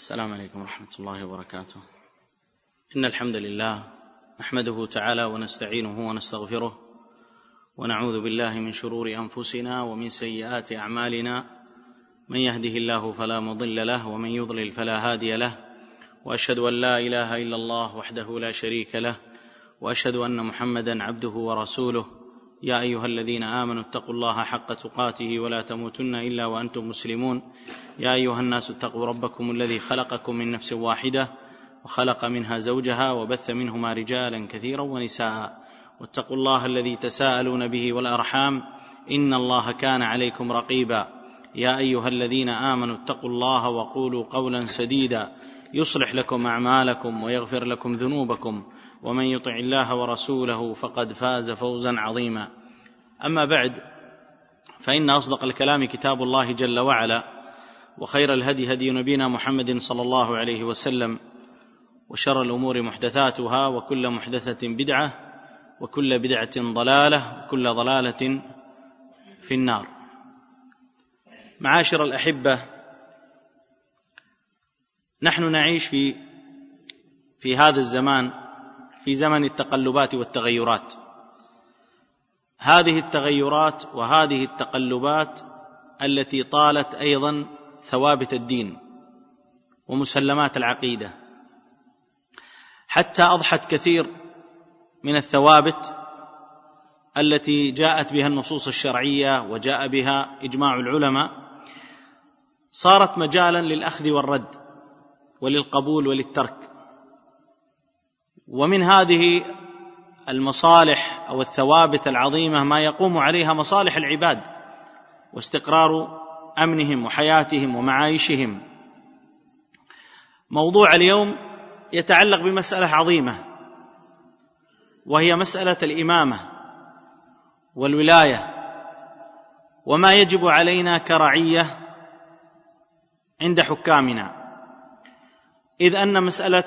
السلام عليكم ورحمة الله وبركاته. إن الحمد لله نحمده تعالى ونستعينه ونستغفره ونعوذ بالله من شرور أنفسنا ومن سيئات أعمالنا، من يهده الله فلا مضل له ومن يضلل فلا هادي له، وأشهد أن لا إله إلا الله وحده لا شريك له، وأشهد أن محمدا عبده ورسوله. يا أيها الذين آمنوا اتقوا الله حق تقاته ولا تموتن إلا وأنتم مسلمون. يا أيها الناس اتقوا ربكم الذي خلقكم من نفس واحدة وخلق منها زوجها وبث منهما رجالا كثيرا ونساء، واتقوا الله الذي تساءلون به والأرحام إن الله كان عليكم رقيبا. يا أيها الذين آمنوا اتقوا الله وقولوا قولا سديدا يصلح لكم أعمالكم ويغفر لكم ذنوبكم، ومن يطع الله ورسوله فقد فاز فوزا عظيما. أما بعد، فإن أصدق الكلام كتاب الله جل وعلا، وخير الهدي هدي نبينا محمد صلى الله عليه وسلم، وشر الأمور محدثاتها، وكل محدثة بدعة، وكل بدعة ضلالة، وكل ضلالة في النار. معاشر الأحبة، نحن نعيش في هذا الزمان، في زمن التقلبات والتغيرات. هذه التغيرات وهذه التقلبات التي طالت أيضا ثوابت الدين ومسلمات العقيدة، حتى أضحت كثير من الثوابت التي جاءت بها النصوص الشرعية وجاء بها إجماع العلماء، صارت مجالا للأخذ والرد وللقبول وللترك. ومن هذه المصالح أو الثوابت العظيمة ما يقوم عليها مصالح العباد واستقرار أمنهم وحياتهم ومعايشهم. موضوع اليوم يتعلق بمسألة عظيمة، وهي مسألة الإمامة والولاية، وما يجب علينا كرعية عند حكامنا، إذ أن مسألة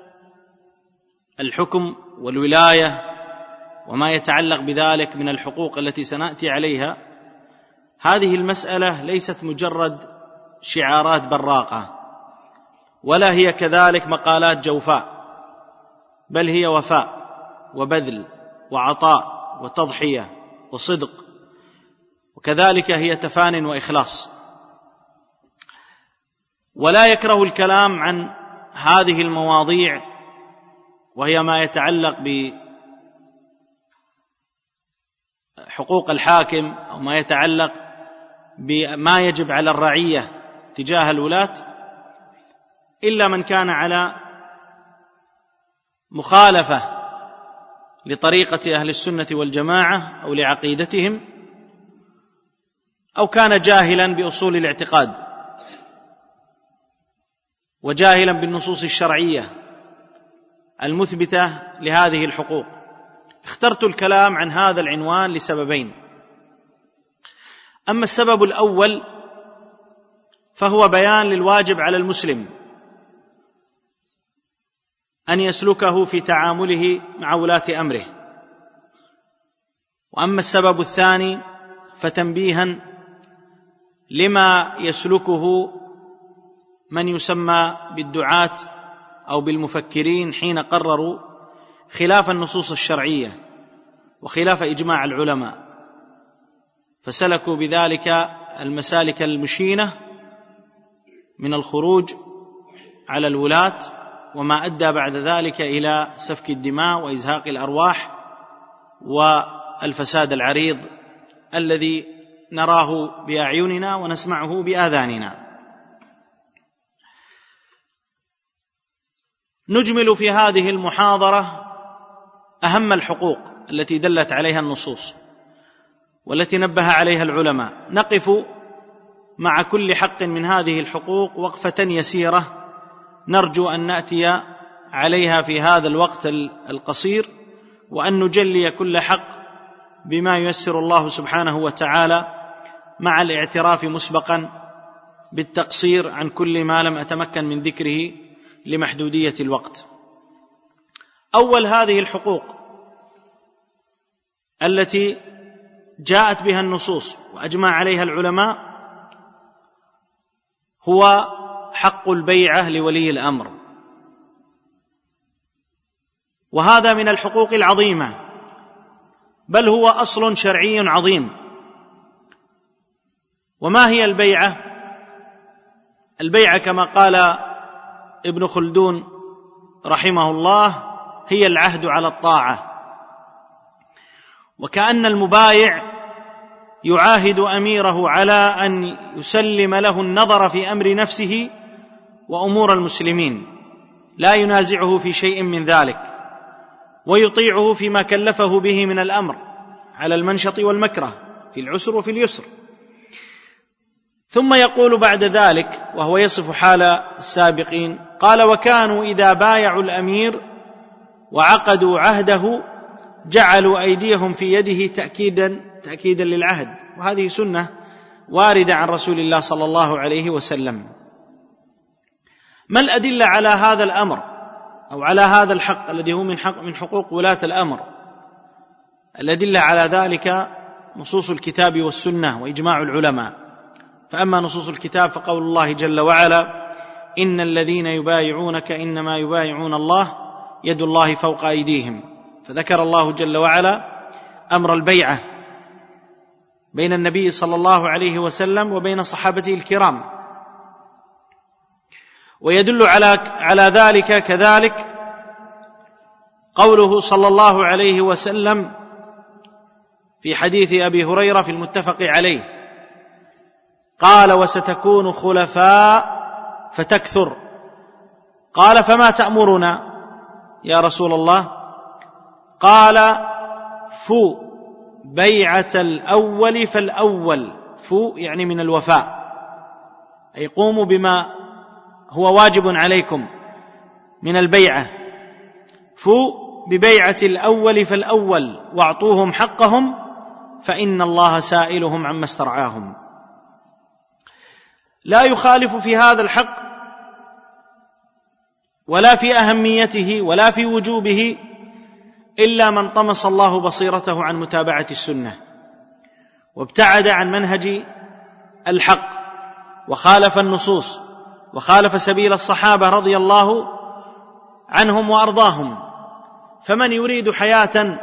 الحكم والولاية وما يتعلق بذلك من الحقوق التي سنأتي عليها، هذه المسألة ليست مجرد شعارات براقة، ولا هي كذلك مقالات جوفاء، بل هي وفاء وبذل وعطاء وتضحية وصدق، وكذلك هي تفان وإخلاص. ولا يكره الكلام عن هذه المواضيع، وهي ما يتعلق بحقوق الحاكم أو ما يتعلق بما يجب على الرعية تجاه الولاة، إلا من كان على مخالفة لطريقة أهل السنة والجماعة أو لعقيدتهم، أو كان جاهلا بأصول الاعتقاد وجاهلا بالنصوص الشرعية المثبتة لهذه الحقوق. اخترت الكلام عن هذا العنوان لسببين. أما السبب الأول فهو بيان للواجب على المسلم أن يسلكه في تعامله مع ولاة أمره. وأما السبب الثاني فتنبيها لما يسلكه من يسمى بالدعاة أو بالمفكرين حين قرروا خلاف النصوص الشرعية وخلاف إجماع العلماء، فسلكوا بذلك المسالك المشينة من الخروج على الولاة، وما أدى بعد ذلك إلى سفك الدماء وإزهاق الأرواح والفساد العريض الذي نراه بأعيننا ونسمعه بآذاننا. نجمل في هذه المحاضرة أهم الحقوق التي دلت عليها النصوص والتي نبه عليها العلماء. نقف مع كل حق من هذه الحقوق وقفة يسيرة نرجو أن نأتي عليها في هذا الوقت القصير، وأن نجلي كل حق بما ييسر الله سبحانه وتعالى، مع الاعتراف مسبقا بالتقصير عن كل ما لم أتمكن من ذكره لمحدودية الوقت. أول هذه الحقوق التي جاءت بها النصوص وأجمع عليها العلماء هو حق البيعة لولي الأمر، وهذا من الحقوق العظيمة، بل هو أصل شرعي عظيم. وما هي البيعة؟ البيعة كما قال ابن خلدون رحمه الله هي العهد على الطاعة، وكأن المبايع يعاهد أميره على أن يسلم له النظر في أمر نفسه وأمور المسلمين، لا ينازعه في شيء من ذلك، ويطيعه فيما كلفه به من الأمر على المنشط والمكره، في العسر وفي اليسر. ثم يقول بعد ذلك وهو يصف حال السابقين، قال: وكانوا إذا بايعوا الأمير وعقدوا عهده جعلوا أيديهم في يده تأكيدا للعهد. وهذه سنة واردة عن رسول الله صلى الله عليه وسلم. ما الأدلة على هذا الأمر أو على هذا الحق الذي هو من حقوق ولاة الأمر؟ الأدلة على ذلك نصوص الكتاب والسنة وإجماع العلماء. فأما نصوص الكتاب فقول الله جل وعلا: إن الذين يبايعونك إنما يبايعون الله يد الله فوق أيديهم. فذكر الله جل وعلا أمر البيعة بين النبي صلى الله عليه وسلم وبين صحابته الكرام. ويدل على ذلك كذلك قوله صلى الله عليه وسلم في حديث أبي هريرة في المتفق عليه، قال: وستكون خلفاء فتكثر. قال: فما تأمرنا يا رسول الله؟ قال: فو بيعة الأول فالأول. فو يعني من الوفاء، أي قوموا بما هو واجب عليكم من البيعة. فو ببيعة الأول فالأول واعطوهم حقهم فإن الله سائلهم عما استرعاهم. لا يخالف في هذا الحق ولا في أهميته ولا في وجوبه إلا من طمس الله بصيرته عن متابعة السنة وابتعد عن منهج الحق وخالف النصوص وخالف سبيل الصحابة رضي الله عنهم وأرضاهم. فمن يريد حياة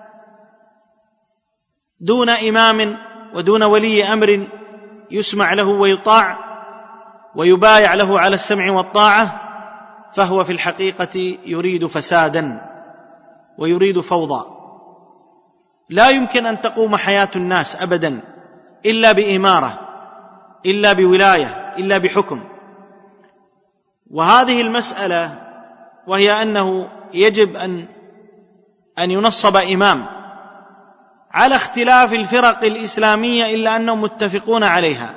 دون إمام ودون ولي أمر يسمع له ويطاع ويبايع له على السمع والطاعة فهو في الحقيقة يريد فسادا ويريد فوضى. لا يمكن أن تقوم حياة الناس أبدا إلا بإمارة، إلا بولاية، إلا بحكم. وهذه المسألة وهي أنه يجب أن ينصب إمام على اختلاف الفرق الإسلامية إلا أنهم متفقون عليها،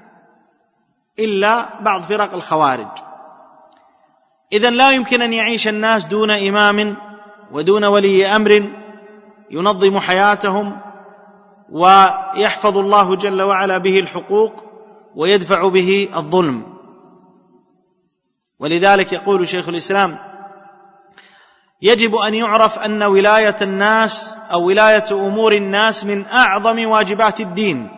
إلا بعض فرق الخوارج. إذن لا يمكن أن يعيش الناس دون إمام ودون ولي أمر ينظم حياتهم ويحفظ الله جل وعلا به الحقوق ويدفع به الظلم. ولذلك يقول شيخ الإسلام: يجب أن يعرف أن ولاية الناس أو ولاية أمور الناس من أعظم واجبات الدين.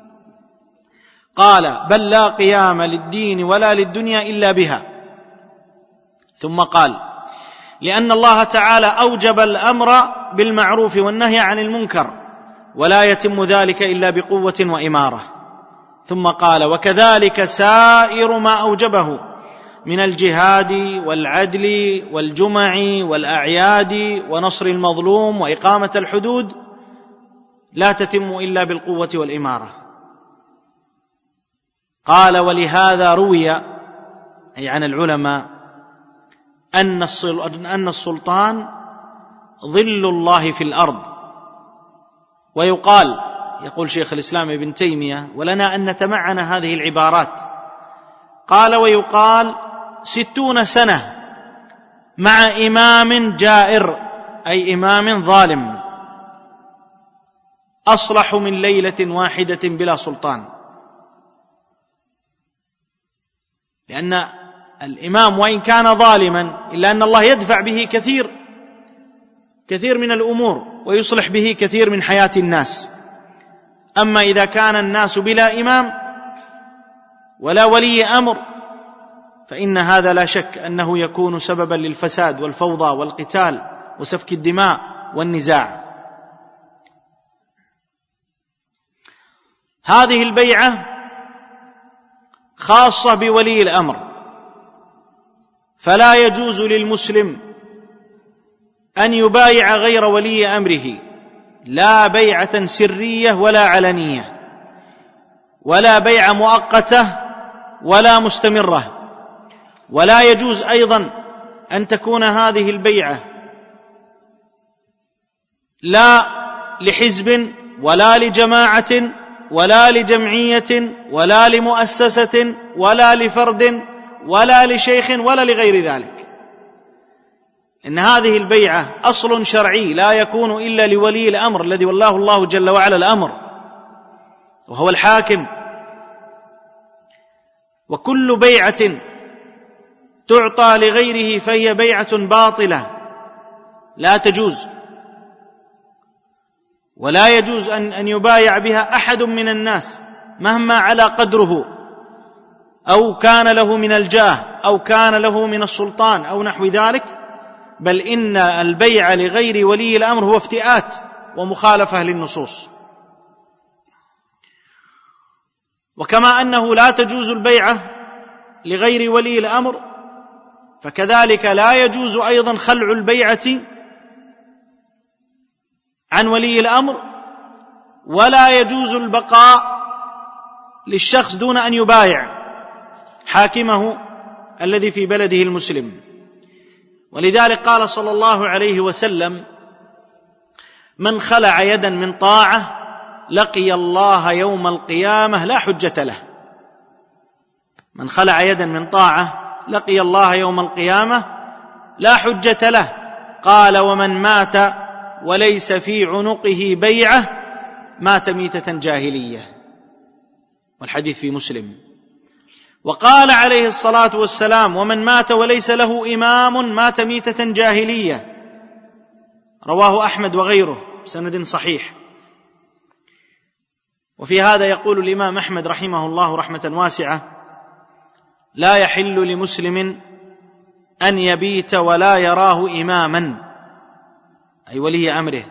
قال: بل لا قيام للدين ولا للدنيا إلا بها. ثم قال: لأن الله تعالى أوجب الأمر بالمعروف والنهي عن المنكر ولا يتم ذلك إلا بقوة وإمارة. ثم قال: وكذلك سائر ما أوجبه من الجهاد والعدل والجمع والأعياد ونصر المظلوم وإقامة الحدود لا تتم إلا بالقوة والإمارة. قال: ولهذا روي أي عن العلماء أن السلطان ظل الله في الأرض. ويقال، يقول شيخ الإسلام ابن تيمية، ولنا أن نتمعن هذه العبارات، قال: ويقال 60 سنة مع إمام جائر أي إمام ظالم أصلح من ليلة واحدة بلا سلطان. لأن الإمام وإن كان ظالما إلا أن الله يدفع به كثير من الأمور ويصلح به كثير من حياة الناس. أما إذا كان الناس بلا إمام ولا ولي أمر فإن هذا لا شك أنه يكون سببا للفساد والفوضى والقتال وسفك الدماء والنزاع. هذه البيعة خاصة بولي الأمر، فلا يجوز للمسلم أن يبايع غير ولي أمره، لا بيعة سرية ولا علنية، ولا بيعة مؤقتة ولا مستمرة. ولا يجوز أيضا أن تكون هذه البيعة لا لحزب ولا لجماعة ولا لجمعية ولا لمؤسسة ولا لفرد ولا لشيخ ولا لغير ذلك، إن هذه البيعة أصل شرعي لا يكون إلا لولي الأمر الذي والله الله جل وعلا الأمر وهو الحاكم. وكل بيعة تعطى لغيره فهي بيعة باطلة لا تجوز، ولا يجوز أن يبايع بها أحد من الناس مهما على قدره أو كان له من الجاه أو كان له من السلطان أو نحو ذلك، بل إن البيع لغير ولي الأمر هو افتئات ومخالفة للنصوص. وكما أنه لا تجوز البيعة لغير ولي الأمر، فكذلك لا يجوز أيضا خلع البيعة عن ولي الأمر، ولا يجوز البقاء للشخص دون أن يبايع حاكمه الذي في بلده المسلم. ولذلك قال صلى الله عليه وسلم: من خلع يدا من طاعة لقي الله يوم القيامة لا حجة له. من خلع يدا من طاعة لقي الله يوم القيامة لا حجة له. قال: ومن مات وليس في عنقه بيعة مات ميتة جاهلية. والحديث في مسلم. وقال عليه الصلاة والسلام: ومن مات وليس له إمام مات ميتة جاهلية. رواه أحمد وغيره بسند صحيح. وفي هذا يقول الإمام أحمد رحمه الله رحمة واسعة: لا يحل لمسلم أن يبيت ولا يراه إماما، أي ولي أمره.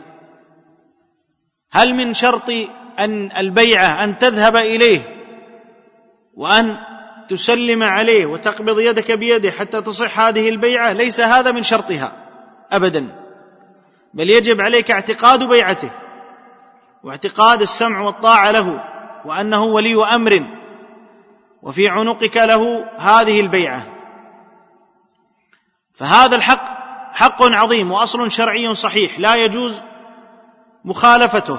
هل من شرط أن البيعة أن تذهب إليه وأن تسلم عليه وتقبض يدك بيده حتى تصح هذه البيعة؟ ليس هذا من شرطها أبدا، بل يجب عليك اعتقاد بيعته واعتقاد السمع والطاعة له، وأنه ولي أمر وفي عنقك له هذه البيعة. فهذا الحق حق عظيم وأصل شرعي صحيح لا يجوز مخالفته،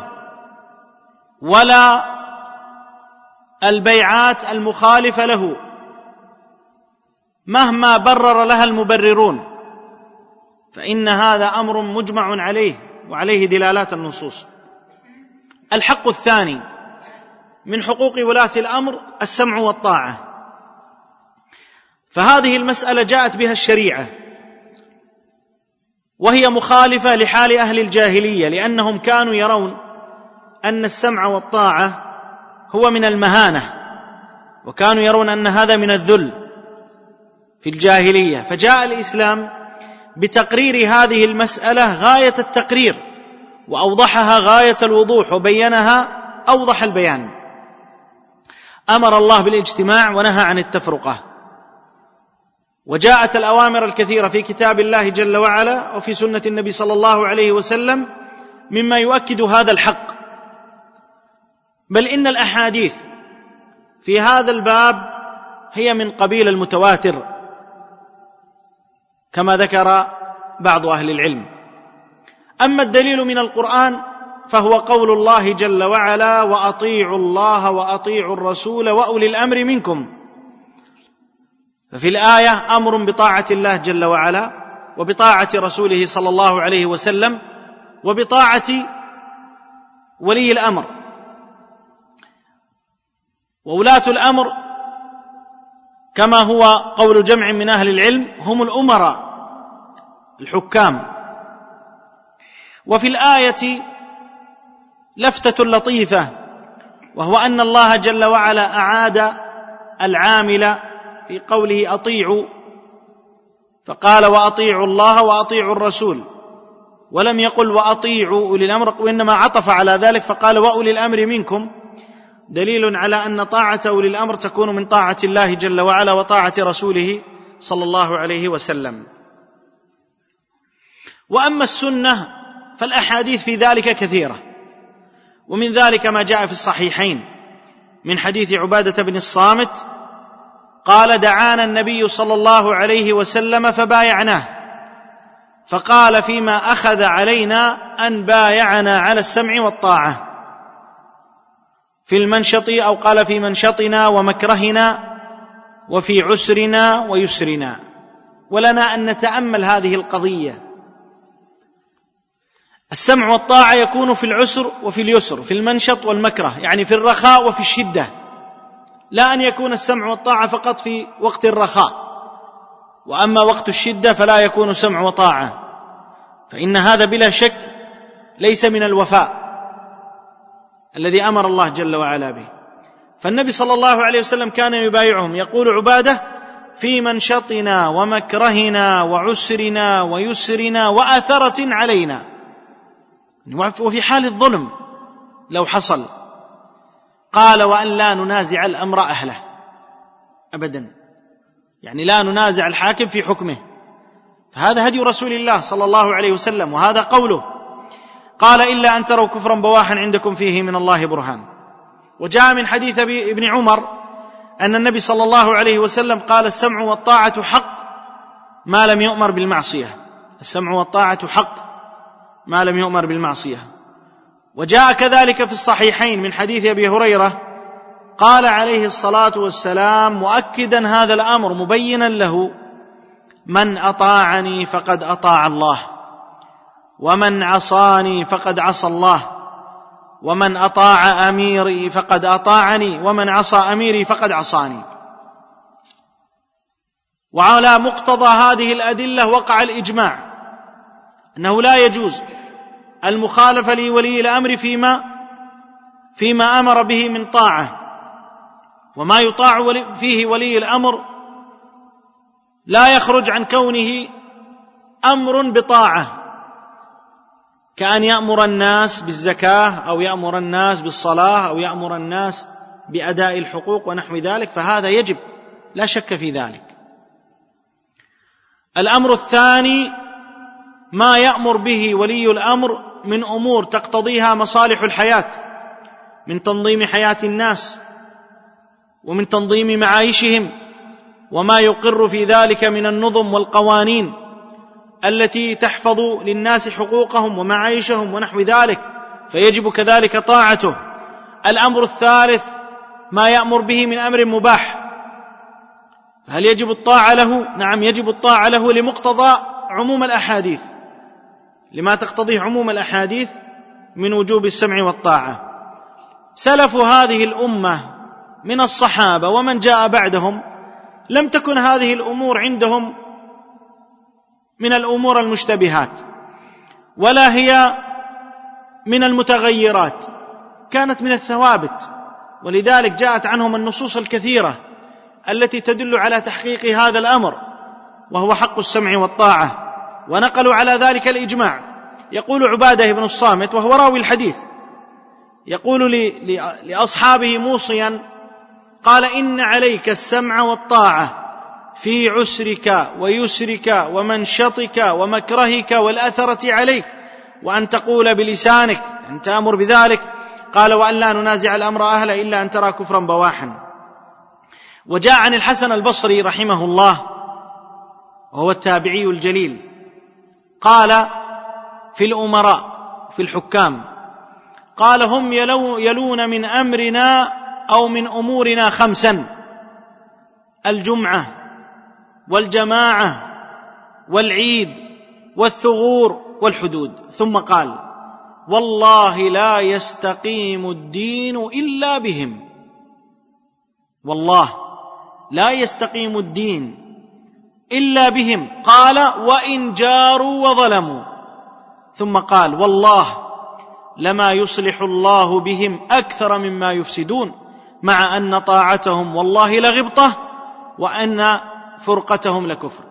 ولا البيعات المخالفة له مهما برر لها المبررون، فإن هذا أمر مجمع عليه وعليه دلالات النصوص. الحق الثاني من حقوق ولاة الأمر السمع والطاعة، فهذه المسألة جاءت بها الشريعة، وهي مخالفة لحال أهل الجاهلية، لأنهم كانوا يرون أن السمع والطاعة هو من المهانة، وكانوا يرون أن هذا من الذل في الجاهلية. فجاء الإسلام بتقرير هذه المسألة غاية التقرير، وأوضحها غاية الوضوح، وبينها أوضح البيان. أمر الله بالاجتماع ونهى عن التفرقة، وجاءت الأوامر الكثيرة في كتاب الله جل وعلا وفي سنة النبي صلى الله عليه وسلم مما يؤكد هذا الحق. بل إن الأحاديث في هذا الباب هي من قبيل المتواتر كما ذكر بعض أهل العلم. أما الدليل من القرآن فهو قول الله جل وعلا: وأطيعوا الله وأطيعوا الرسول وأولي الأمر منكم. ففي الآية أمر بطاعة الله جل وعلا وبطاعة رسوله صلى الله عليه وسلم وبطاعة ولي الأمر. وولاة الأمر كما هو قول جمع من أهل العلم هم الأمراء الحكام. وفي الآية لفتة لطيفة، وهو أن الله جل وعلا أعاد العامل في قوله أطيعوا فقال وأطيعوا الله وأطيعوا الرسول، ولم يقل وأطيعوا أولي الأمر، وإنما عطف على ذلك فقال وأولي الأمر منكم، دليل على أن طاعة أولي الأمر تكون من طاعة الله جل وعلا وطاعة رسوله صلى الله عليه وسلم. وأما السنة فالأحاديث في ذلك كثيرة، ومن ذلك ما جاء في الصحيحين من حديث عبادة بن الصامت قال دعانا النبي صلى الله عليه وسلم فبايعناه، فقال فيما أخذ علينا أن بايعنا على السمع والطاعة في المنشط، أو قال في منشطنا ومكرهنا وفي عسرنا ويسرنا. ولنا أن نتأمل هذه القضية. السمع والطاعة يكون في العسر وفي اليسر، في المنشط والمكره، يعني في الرخاء وفي الشدة، لا أن يكون السمع والطاعة فقط في وقت الرخاء، وأما وقت الشدة فلا يكون سمع وطاعة، فإن هذا بلا شك ليس من الوفاء الذي أمر الله جل وعلا به. فالنبي صلى الله عليه وسلم كان يبايعهم، يقول عبادة في منشطنا ومكرهنا وعسرنا ويسرنا وآثرة علينا، وفي حال الظلم لو حصل. قال وأن لا ننازع الأمر أهله أبدا، يعني لا ننازع الحاكم في حكمه، فهذا هدي رسول الله صلى الله عليه وسلم، وهذا قوله. قال إلا أن تروا كفرا بواحا عندكم فيه من الله برهان. وجاء من حديث ابن عمر أن النبي صلى الله عليه وسلم قال السمع والطاعة حق ما لم يؤمر بالمعصية، السمع والطاعة حق ما لم يؤمر بالمعصية. وجاء كذلك في الصحيحين من حديث أبي هريرة قال عليه الصلاة والسلام مؤكدا هذا الأمر مبينا له من أطاعني فقد أطاع الله، ومن عصاني فقد عصى الله، ومن أطاع أميري فقد أطاعني، ومن عصى أميري فقد عصاني. وعلى مقتضى هذه الأدلة وقع الإجماع أنه لا يجوز المخالفة لولي الأمر فيما أمر به من طاعة، وما يطاع فيه ولي الأمر لا يخرج عن كونه أمر بطاعة، كأن يأمر الناس بالزكاة أو يأمر الناس بالصلاة أو يأمر الناس بأداء الحقوق ونحو ذلك، فهذا يجب لا شك في ذلك. الأمر الثاني ما يأمر به ولي الأمر من أمور تقتضيها مصالح الحياة، من تنظيم حياة الناس ومن تنظيم معايشهم، وما يقر في ذلك من النظم والقوانين التي تحفظ للناس حقوقهم ومعايشهم ونحو ذلك، فيجب كذلك طاعته. الأمر الثالث ما يأمر به من أمر مباح، هل يجب الطاعة له؟ نعم يجب الطاعة له لمقتضى عموم الأحاديث، لما تقتضيه عموم الأحاديث من وجوب السمع والطاعة. سلف هذه الأمة من الصحابة ومن جاء بعدهم لم تكن هذه الأمور عندهم من الأمور المشتبهات، ولا هي من المتغيرات، كانت من الثوابت، ولذلك جاءت عنهم النصوص الكثيرة التي تدل على تحقيق هذا الأمر، وهو حق السمع والطاعة، ونقلوا على ذلك الإجماع. يقول عبادة بن الصامت وهو راوي الحديث، يقول لأصحابه موصيا، قال إن عليك السمع والطاعة في عسرك ويسرك ومنشطك ومكرهك والأثرة عليك، وأن تقول بلسانك، أن تأمر بذلك. قال وأن لا ننازع الأمر أهله إلا أن ترى كفرا بواحا. وجاء عن الحسن البصري رحمه الله وهو التابعي الجليل قال في الأمراء في الحكام، قال هم يلون من أمرنا أو من أمورنا 5: الجمعة والجماعة والعيد والثغور والحدود. ثم قال والله لا يستقيم الدين إلا بهم، والله لا يستقيم الدين إلا بهم. قال وإن جاروا وظلموا. ثم قال والله لما يصلح الله بهم أكثر مما يفسدون، مع أن طاعتهم والله لغبطة وأن فرقتهم لكفر.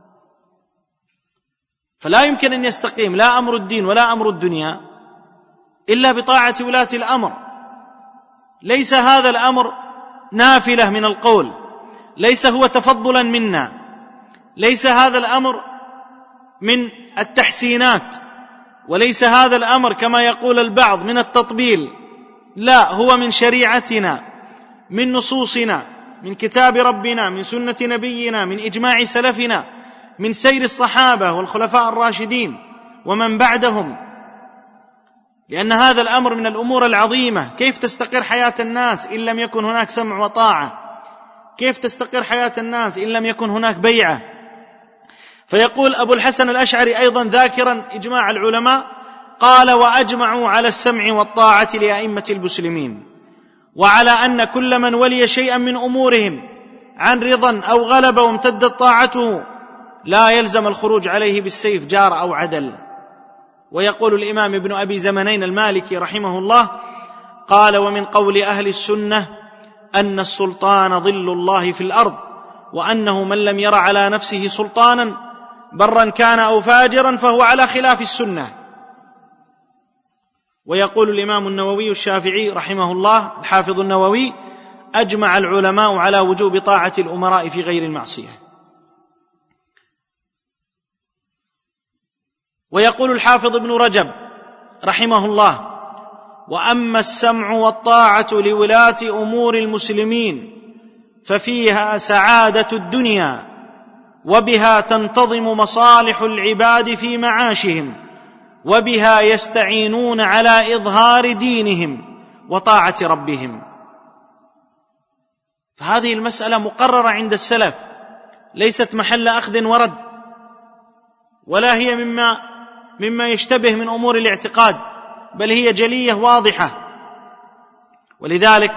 فلا يمكن أن يستقيم لا أمر الدين ولا أمر الدنيا إلا بطاعة ولاة الأمر. ليس هذا الأمر نافلة من القول، ليس هو تفضلا منا، ليس هذا الأمر من التحسينات، وليس هذا الأمر كما يقول البعض من التطبيل، لا، هو من شريعتنا، من نصوصنا، من كتاب ربنا، من سنة نبينا، من إجماع سلفنا، من سير الصحابة والخلفاء الراشدين ومن بعدهم. لأن هذا الأمر من الأمور العظيمة. كيف تستقر حياة الناس إن لم يكن هناك سمع وطاعة؟ كيف تستقر حياة الناس إن لم يكن هناك بيعة؟ فيقول أبو الحسن الأشعري أيضا ذاكرا إجماع العلماء، قال: وأجمعوا على السمع والطاعة لأئمة المسلمين، وعلى أن كل من ولي شيئا من أمورهم عن رضا أو غلب وامتدت طاعته لا يلزم الخروج عليه بالسيف جار أو عدل. ويقول الإمام ابن أبي زمنين المالكي رحمه الله قال: ومن قول أهل السنة أن السلطان ظل الله في الأرض، وأنه من لم ير على نفسه سلطانا برا كان أو فاجرا فهو على خلاف السنة. ويقول الإمام النووي الشافعي رحمه الله الحافظ النووي: أجمع العلماء على وجوب طاعة الأمراء في غير المعصية. ويقول الحافظ ابن رجب رحمه الله: وأما السمع والطاعة لولاة أمور المسلمين ففيها سعادة الدنيا، وبها تنتظم مصالح العباد في معاشهم، وبها يستعينون على إظهار دينهم وطاعة ربهم. فهذه المسألة مقررة عند السلف، ليست محل أخذ ورد، ولا هي مما يشتبه من أمور الاعتقاد، بل هي جلية واضحة. ولذلك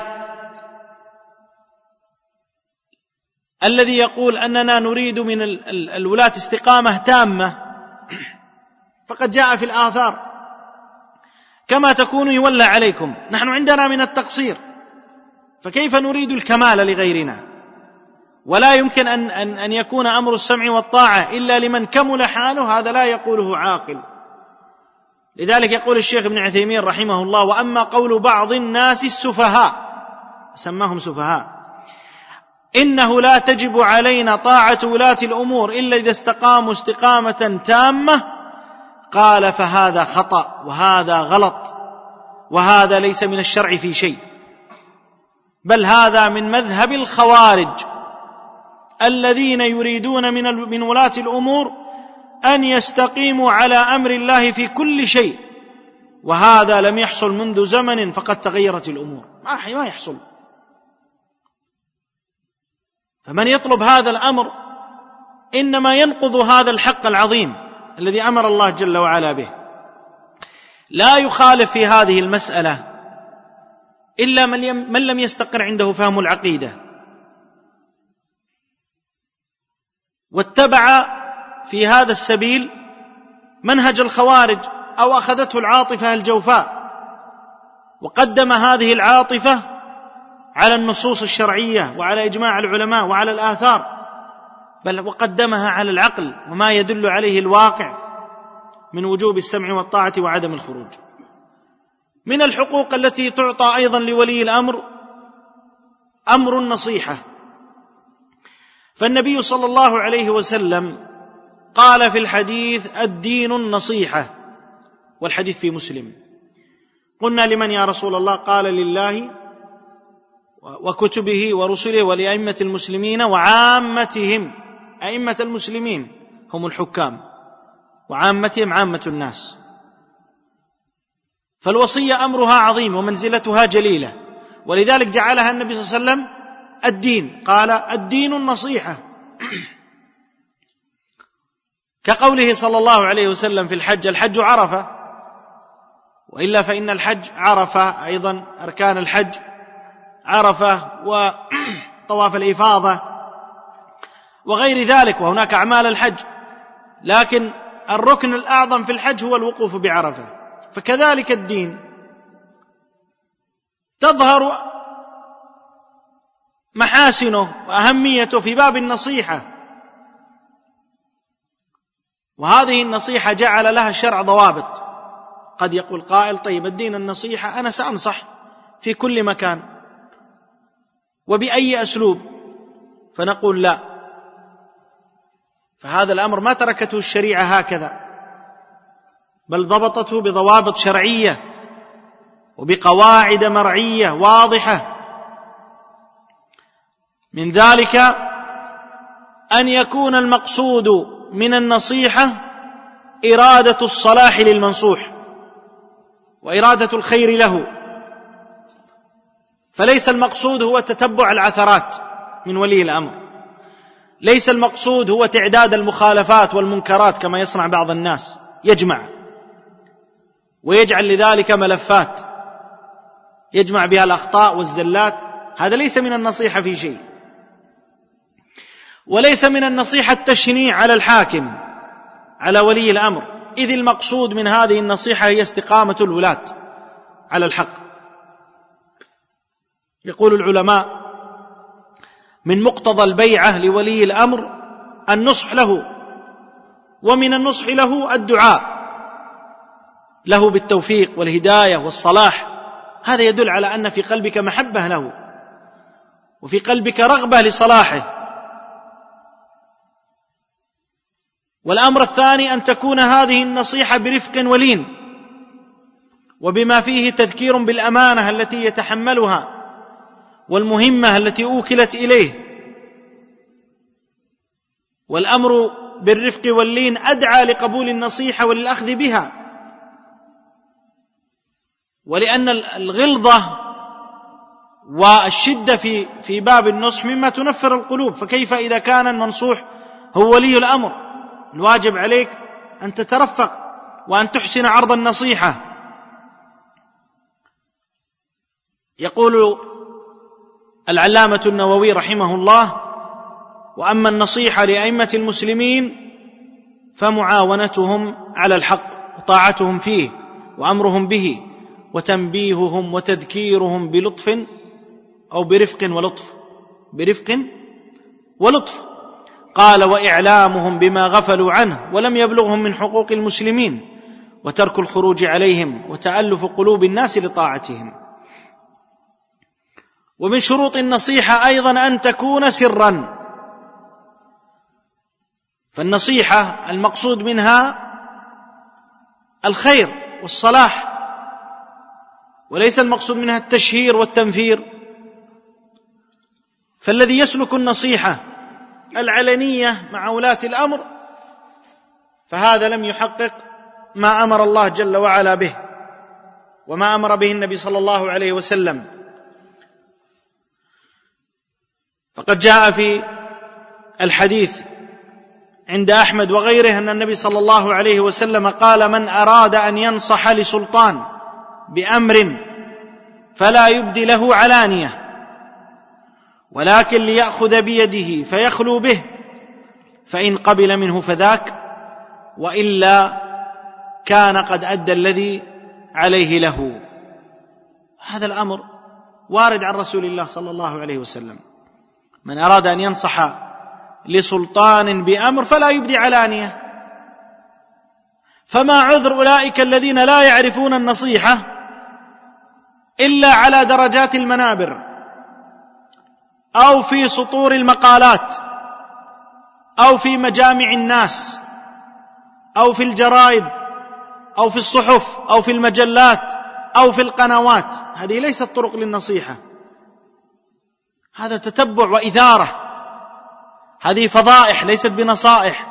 الذي يقول أننا نريد من الولاة استقامة تامة فقد جاء في الآثار: كما تكونوا يولى عليكم. نحن عندنا من التقصير، فكيف نريد الكمال لغيرنا؟ ولا يمكن أن يكون أمر السمع والطاعة إلا لمن كمل حاله، هذا لا يقوله عاقل. لذلك يقول الشيخ ابن عثيمين رحمه الله: وأما قول بعض الناس السفهاء، سماهم سفهاء، إنه لا تجب علينا طاعة ولاة الأمور إلا إذا استقاموا استقامة تامة، قال: فهذا خطأ وهذا غلط، وهذا ليس من الشرع في شيء، بل هذا من مذهب الخوارج الذين يريدون من ولاة الأمور أن يستقيموا على أمر الله في كل شيء، وهذا لم يحصل منذ زمن فقد تغيرت الأمور، ما يحصل. فمن يطلب هذا الأمر إنما ينقض هذا الحق العظيم الذي أمر الله جل وعلا به. لا يخالف في هذه المسألة إلا من لم يستقر عنده فهم العقيدة، واتبع في هذا السبيل منهج الخوارج، أو أخذته العاطفة الجوفاء وقدم هذه العاطفة على النصوص الشرعية وعلى إجماع العلماء وعلى الآثار، بل وقدمها على العقل وما يدل عليه الواقع من وجوب السمع والطاعة وعدم الخروج. من الحقوق التي تعطى أيضا لولي الأمر أمر النصيحة. فالنبي صلى الله عليه وسلم قال في الحديث: الدين النصيحة، والحديث في مسلم. قلنا: لمن يا رسول الله؟ قال: لله وكتبه ورسله ولأئمة المسلمين وعامتهم. أئمة المسلمين هم الحكام، وعامتهم عامة الناس. فالوصية أمرها عظيم ومنزلتها جليلة، ولذلك جعلها النبي صلى الله عليه وسلم الدين، قال: الدين النصيحة. كقوله صلى الله عليه وسلم في الحج: الحج عرفة، وإلا فإن الحج عرفة أيضا، أركان الحج عرفة وطواف الإفاضة وغير ذلك، وهناك أعمال الحج، لكن الركن الأعظم في الحج هو الوقوف بعرفة. فكذلك الدين تظهر محاسنه وأهميته في باب النصيحة. وهذه النصيحة جعل لها الشرع ضوابط. قد يقول قائل: طيب الدين النصيحة، أنا سأنصح في كل مكان وبأي أسلوب، فنقول لا، فهذا الأمر ما تركته الشريعة هكذا، بل ضبطته بضوابط شرعية وبقواعد مرعية واضحة. من ذلك أن يكون المقصود من النصيحة إرادة الصلاح للمنصوح وإرادة الخير له، فليس المقصود هو تتبع العثرات من ولي الأمر، ليس المقصود هو تعداد المخالفات والمنكرات كما يصنع بعض الناس، يجمع ويجعل لذلك ملفات يجمع بها الأخطاء والزلات. هذا ليس من النصيحة في شيء. وليس من النصيحة التشنيع على الحاكم، على ولي الأمر، إذ المقصود من هذه النصيحة هي استقامة الولاة على الحق. يقول العلماء: من مقتضى البيعة لولي الأمر النصح له، ومن النصح له الدعاء له بالتوفيق والهداية والصلاح. هذا يدل على أن في قلبك محبة له وفي قلبك رغبة لصلاحه. والأمر الثاني أن تكون هذه النصيحة برفق ولين، وبما فيه تذكير بالأمانة التي يتحملها والمهمة التي أوكلت إليه. والأمر بالرفق واللين أدعى لقبول النصيحة وللأخذ بها، ولأن الغلظة والشدة في باب النصح مما تنفر القلوب، فكيف إذا كان المنصوح هو ولي الأمر؟ الواجب عليك أن تترفق وأن تحسن عرض النصيحة. يقول العلامة النووي رحمه الله: وأما النصيحة لأئمة المسلمين فمعاونتهم على الحق وطاعتهم فيه وأمرهم به وتنبيههم وتذكيرهم بلطف أو برفق ولطف. قال: وإعلامهم بما غفلوا عنه ولم يبلغهم من حقوق المسلمين، وترك الخروج عليهم، وتألف قلوب الناس لطاعتهم. ومن شروط النصيحة أيضا أن تكون سرا، فالنصيحة المقصود منها الخير والصلاح، وليس المقصود منها التشهير والتنفير. فالذي يسلك النصيحة العلنية مع ولاة الأمر فهذا لم يحقق ما أمر الله جل وعلا به وما أمر به النبي صلى الله عليه وسلم. فقد جاء في الحديث عند أحمد وغيره أن النبي صلى الله عليه وسلم قال: من أراد أن ينصح لسلطان بأمر فلا يبدي له علانية، ولكن ليأخذ بيده فيخلو به، فإن قبل منه فذاك، وإلا كان قد أدى الذي عليه له. هذا الأمر وارد عن رسول الله صلى الله عليه وسلم: من أراد أن ينصح لسلطان بأمر فلا يبدي علانية. فما عذر أولئك الذين لا يعرفون النصيحة إلا على درجات المنابر أو في سطور المقالات أو في مجامع الناس أو في الجرائد أو في الصحف أو في المجلات أو في القنوات؟ هذه ليست طرق للنصيحة، هذا تتبع وإثارة، هذه فضائح ليست بنصائح.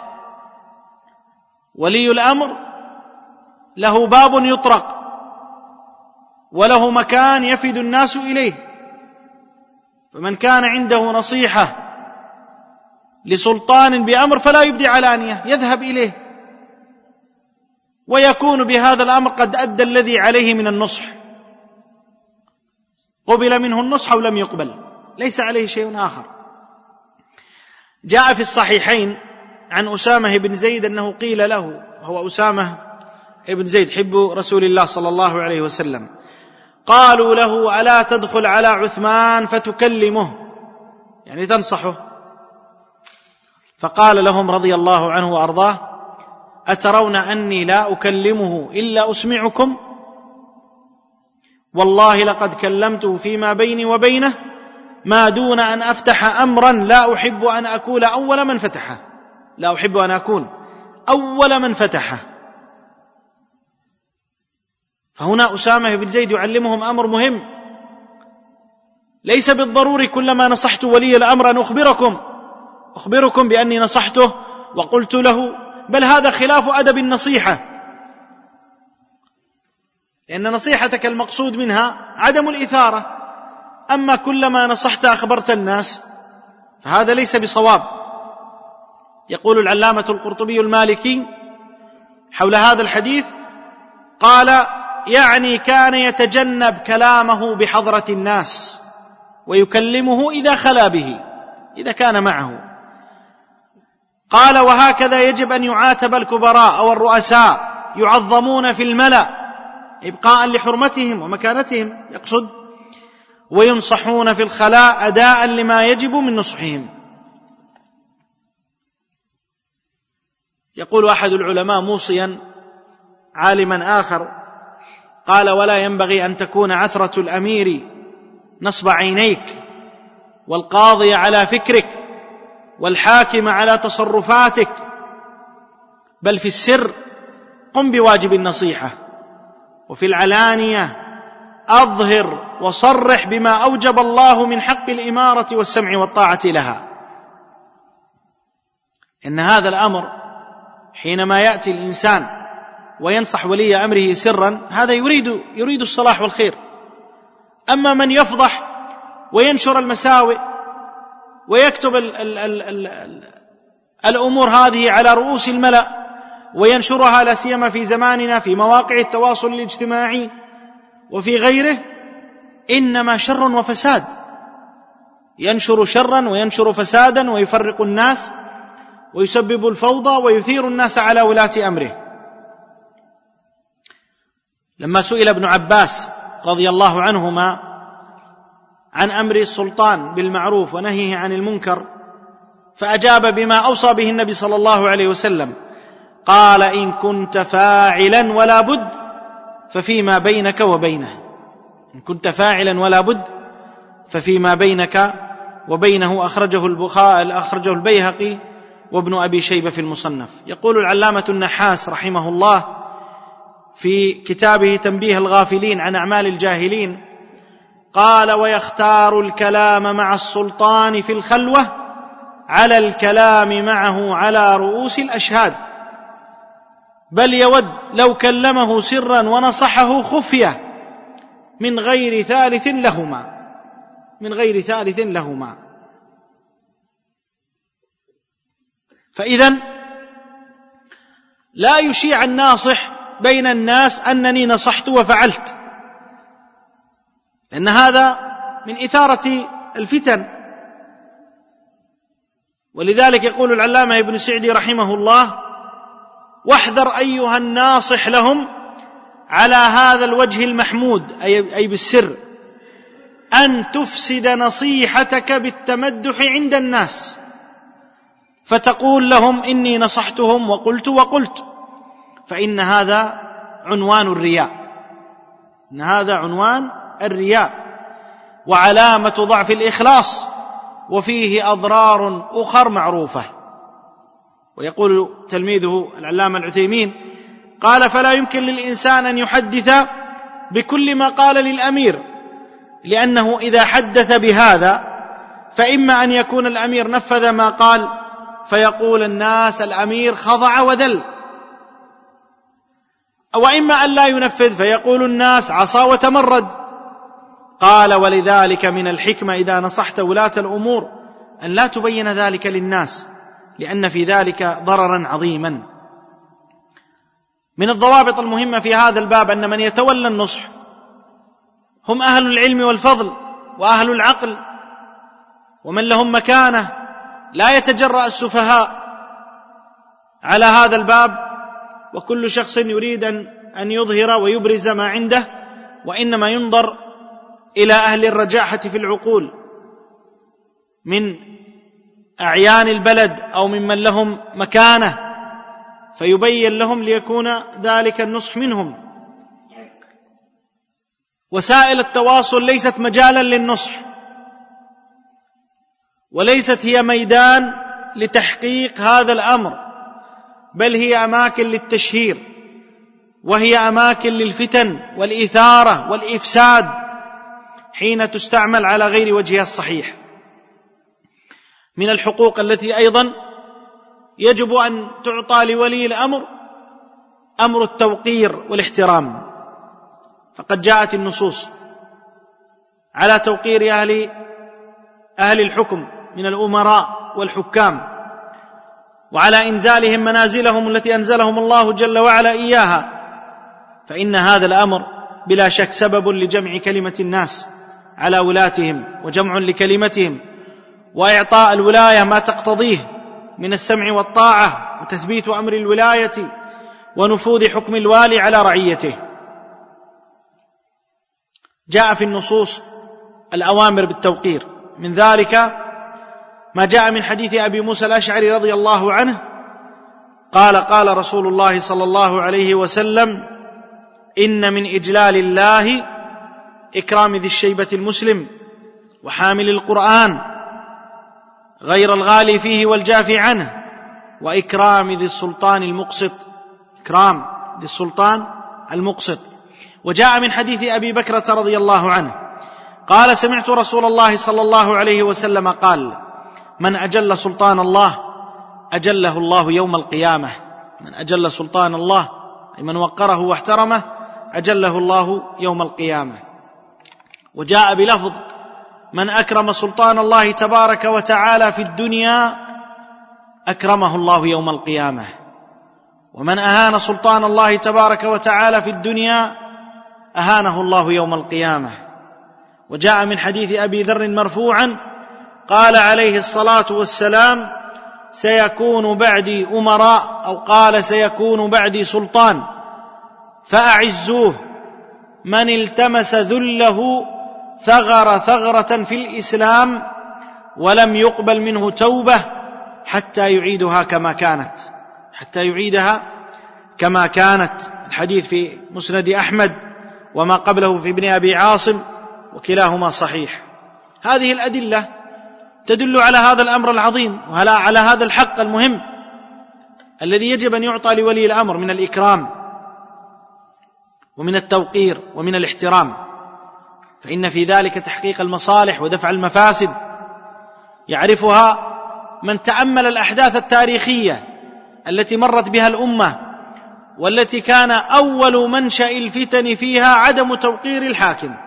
ولي الأمر له باب يطرق وله مكان يفد الناس إليه، فمن كان عنده نصيحة لسلطان بأمر فلا يبدي علانية، يذهب إليه ويكون بهذا الأمر قد أدى الذي عليه من النصح، قبل منه النصح أو لم يقبل، ليس عليه شيء آخر. جاء في الصحيحين عن أسامة بن زيد أنه قيل له، هو أسامة بن زيد حب رسول الله صلى الله عليه وسلم، قالوا له: ألا تدخل على عثمان فتكلمه يعني تنصحه. فقال لهم رضي الله عنه وأرضاه: أترون أني لا أكلمه إلا أسمعكم؟ والله لقد كلمته فيما بيني وبينه ما دون أن أفتح أمرا لا أحب أن أكون أول من فتحه، لا أحب أن أكون أول من فتحه. فهنا أسامة بن زيد يعلمهم أمر مهم، ليس بالضروري كلما نصحت ولي الأمر أن أخبركم بأني نصحته وقلت له، بل هذا خلاف أدب النصيحة، لأن نصيحتك المقصود منها عدم الإثارة. أما كلما نصحت أخبرت الناس فهذا ليس بصواب. يقول العلامة القرطبي المالكي حول هذا الحديث، قال: يعني كان يتجنب كلامه بحضرة الناس ويكلمه إذا خلا به، إذا كان معه. قال: وهكذا يجب أن يعاتب الكبراء أو الرؤساء، يعظمون في الملأ إبقاء لحرمتهم ومكانتهم، يقصد، وينصحون في الخلاء أداء لما يجب من نصحهم. يقول أحد العلماء موصيا عالما آخر، قال: ولا ينبغي أن تكون عثرة الأمير نصب عينيك، والقاضي على فكرك، والحاكم على تصرفاتك، بل في السر قم بواجب النصيحة، وفي العلانية أظهر وصرح بما أوجب الله من حق الإمارة والسمع والطاعة لها. إن هذا الأمر حينما يأتي الإنسان وينصح ولي أمره سرا، هذا يريد الصلاح والخير. أما من يفضح وينشر المساوئ ويكتب الأمور هذه على رؤوس الملأ وينشرها، لا سيما في زماننا في مواقع التواصل الاجتماعي وفي غيره، إنما شر وفساد، ينشر شرا وينشر فسادا ويفرق الناس ويسبب الفوضى ويثير الناس على ولاة أمره. لما سئل ابن عباس رضي الله عنهما عن أمر السلطان بالمعروف ونهيه عن المنكر، فأجاب بما أوصى به النبي صلى الله عليه وسلم، قال: إن كنت فاعلا ولا بد ففيما بينك وبينه. إن كنت فاعلا ولا بد ففيما بينك وبينه. أخرجه البيهقي وابن أبي شيبة في المصنف. يقول العلامة النحاس رحمه الله في كتابه تنبيه الغافلين عن أعمال الجاهلين، قال: ويختار الكلام مع السلطان في الخلوة على الكلام معه على رؤوس الأشهاد، بل يود لو كلمه سرا ونصحه خفية من غير ثالث لهما. فإذا لا يشيع الناصح بين الناس أنني نصحت وفعلت، لأن هذا من إثارة الفتن. ولذلك يقول العلامة ابن سعدي رحمه الله: واحذر أيها الناصح لهم على هذا الوجه المحمود، أي بالسر، أن تفسد نصيحتك بالتمدح عند الناس، فتقول لهم إني نصحتهم وقلت، فإن هذا عنوان الرياء، وعلامة ضعف الإخلاص، وفيه أضرار أخر معروفة. ويقول تلميذه العلامة العثيمين، قال: فلا يمكن للإنسان أن يحدث بكل ما قال للأمير، لأنه إذا حدث بهذا فإما أن يكون الأمير نفذ ما قال فيقول الناس الأمير خضع وذل، وإما أن لا ينفذ فيقول الناس عصى وتمرد. قال: ولذلك من الحكمة إذا نصحت ولاة الأمور أن لا تبين ذلك للناس، لأن في ذلك ضررا عظيما. من الضوابط المهمة في هذا الباب أن من يتولى النصح هم أهل العلم والفضل وأهل العقل ومن لهم مكانة، لا يتجرأ السفهاء على هذا الباب، وكل شخص يريد أن يظهر ويبرز ما عنده، وإنما ينظر إلى أهل الرجاحة في العقول. من أعيان البلد أو ممن لهم مكانة، فيبين لهم ليكون ذلك النصح منهم. وسائل التواصل ليست مجالا للنصح، وليست هي ميدان لتحقيق هذا الأمر، بل هي أماكن للتشهير، وهي أماكن للفتن والإثارة والإفساد حين تستعمل على غير وجهها الصحيح. من الحقوق التي أيضا يجب أن تعطى لولي الأمر أمر التوقير والاحترام، فقد جاءت النصوص على توقير أهل الحكم من الأمراء والحكام، وعلى إنزالهم منازلهم التي أنزلهم الله جل وعلا إياها، فإن هذا الأمر بلا شك سبب لجمع كلمة الناس على ولاتهم، وجمع لكلمتهم، وإعطاء الولاية ما تقتضيه من السمع والطاعة، وتثبيت أمر الولاية ونفوذ حكم الوالي على رعيته. جاء في النصوص الأوامر بالتوقير، من ذلك ما جاء من حديث أبي موسى الأشعري رضي الله عنه قال: قال رسول الله صلى الله عليه وسلم: إن من إجلال الله إكرام ذي الشيبة المسلم وحامل القرآن غير الغالي فيه والجافي عنه، وإكرام ذي السلطان المقسط، إكرام ذي السلطان المقسط. وجاء من حديث أبي بكرة رضي الله عنه قال: سمعت رسول الله صلى الله عليه وسلم قال: من أجل سلطان الله أجله الله يوم القيامة. من أجل سلطان الله أي من وقره واحترمه أجله الله يوم القيامة. وجاء بلفظ: من أكرم سلطان الله تبارك وتعالى في الدنيا أكرمه الله يوم القيامة، ومن أهان سلطان الله تبارك وتعالى في الدنيا أهانه الله يوم القيامة. وجاء من حديث أبي ذر مرفوعا قال عليه الصلاة والسلام: سيكون بعدي أمراء، أو قال: سيكون بعدي سلطان فأعزوه، من التمس ذله ثغر ثغرة في الإسلام ولم يقبل منه توبة حتى يعيدها كما كانت، حتى يعيدها كما كانت. الحديث في مسند أحمد وما قبله في ابن أبي عاصم، وكلاهما صحيح. هذه الأدلة تدل على هذا الأمر العظيم، وعلى هذا الحق المهم الذي يجب أن يعطى لولي الأمر من الإكرام ومن التوقير ومن الاحترام، فإن في ذلك تحقيق المصالح ودفع المفاسد، يعرفها من تأمل الأحداث التاريخية التي مرت بها الأمة، والتي كان أول منشأ الفتن فيها عدم توقير الحاكم،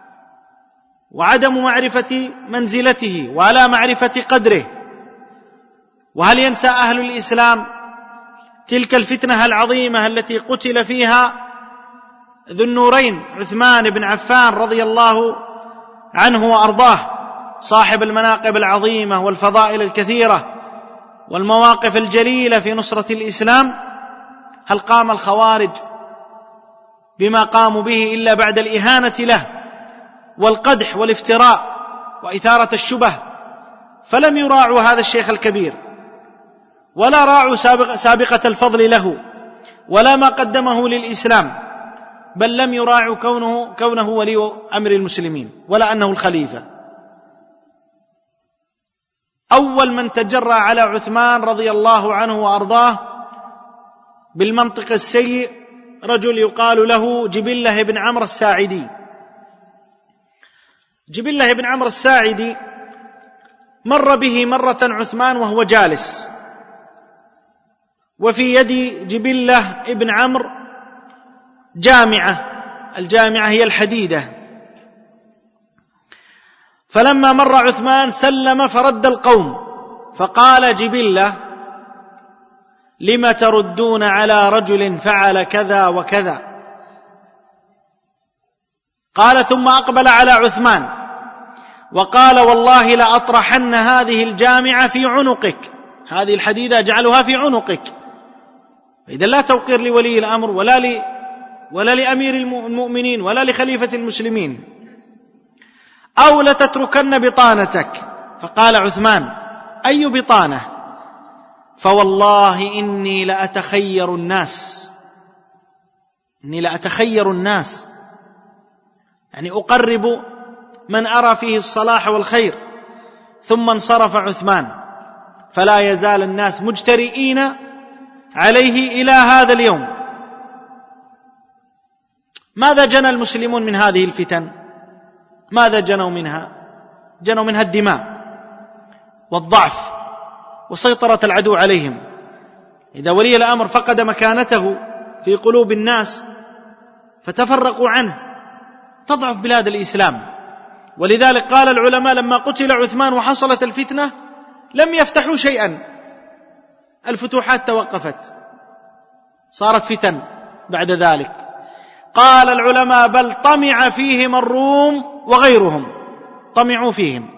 وعدم معرفة منزلته ولا معرفة قدره. وهل ينسى أهل الإسلام تلك الفتنة العظيمة التي قتل فيها ذو النورين عثمان بن عفان رضي الله عنه وأرضاه، صاحب المناقب العظيمة والفضائل الكثيرة والمواقف الجليلة في نصرة الإسلام؟ هل قام الخوارج بما قاموا به إلا بعد الإهانة له والقدح والافتراء وإثارة الشبه؟ فلم يراعوا هذا الشيخ الكبير، ولا راعوا سابقة الفضل له، ولا ما قدمه للإسلام، بل لم يراعوا كونه ولي أمر المسلمين ولا أنه الخليفة. أول من تجرأ على عثمان رضي الله عنه وأرضاه بالمنطق السيء رجل يقال له جبلة بن عمرو الساعدي. جبلة بن عمرو الساعدي مر به مرة عثمان وهو جالس، وفي يد جبلة بن عمرو جامعة، الجامعة هي الحديدة. فلما مر عثمان سلم فرد القوم، فقال جبلة: لم تردون على رجل فعل كذا وكذا؟ قال: ثم أقبل على عثمان وقال: والله لأطرحن هذه الجامعة في عنقك، هذه الحديدة أجعلها في عنقك. إذا لا توقير لولي الأمر ولا لأمير المؤمنين ولا لخليفة المسلمين. أو لتتركن بطانتك، فقال عثمان: أي بطانة؟ فوالله إني لأتخير الناس، يعني أقرب من أرى فيه الصلاح والخير. ثم انصرف عثمان، فلا يزال الناس مجترئين عليه إلى هذا اليوم. ماذا جنى المسلمون من هذه الفتن؟ ماذا جنوا منها؟ جنوا منها الدماء والضعف وسيطرة العدو عليهم. إذا ولي الأمر فقد مكانته في قلوب الناس فتفرقوا عنه تضعف بلاد الإسلام. ولذلك قال العلماء: لما قتل عثمان وحصلت الفتنة لم يفتحوا شيئا، الفتوحات توقفت، صارت فتن بعد ذلك. قال العلماء: بل طمع فيهم الروم وغيرهم، طمعوا فيهم.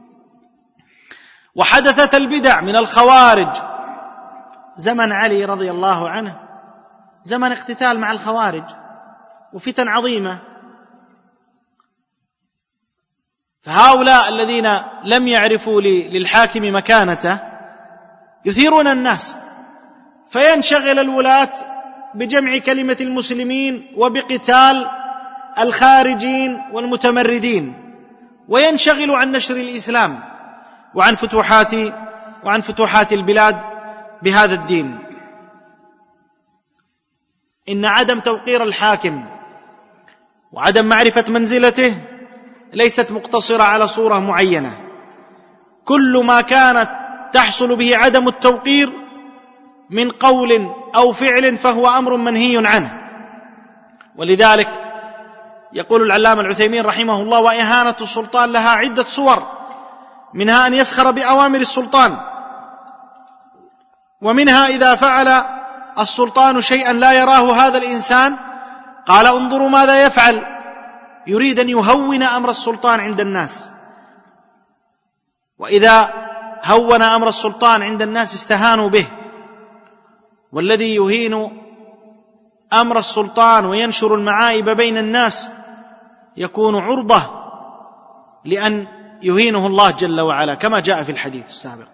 وحدثت البدع من الخوارج زمن علي رضي الله عنه، زمن اقتتال مع الخوارج وفتن عظيمة. فهؤلاء الذين لم يعرفوا للحاكم مكانته يثيرون الناس، فينشغل الولاة بجمع كلمة المسلمين وبقتال الخارجين والمتمردين، وينشغل عن نشر الإسلام وعن فتوحات البلاد بهذا الدين. إن عدم توقير الحاكم وعدم معرفة منزلته ليست مقتصرة على صورة معينة. كل ما كانت تحصل به عدم التوقير من قول أو فعل فهو أمر منهي عنه. ولذلك يقول العلامة العثيمين رحمه الله: وإهانة السلطان لها عدة صور، منها أن يسخر بأوامر السلطان، ومنها إذا فعل السلطان شيئا لا يراه هذا الإنسان قال: انظروا ماذا يفعل، يريد أن يهون أمر السلطان عند الناس. وإذا هون أمر السلطان عند الناس استهانوا به. والذي يهين أمر السلطان وينشر المعايب بين الناس يكون عرضة لأن يهينه الله جل وعلا، كما جاء في الحديث السابق.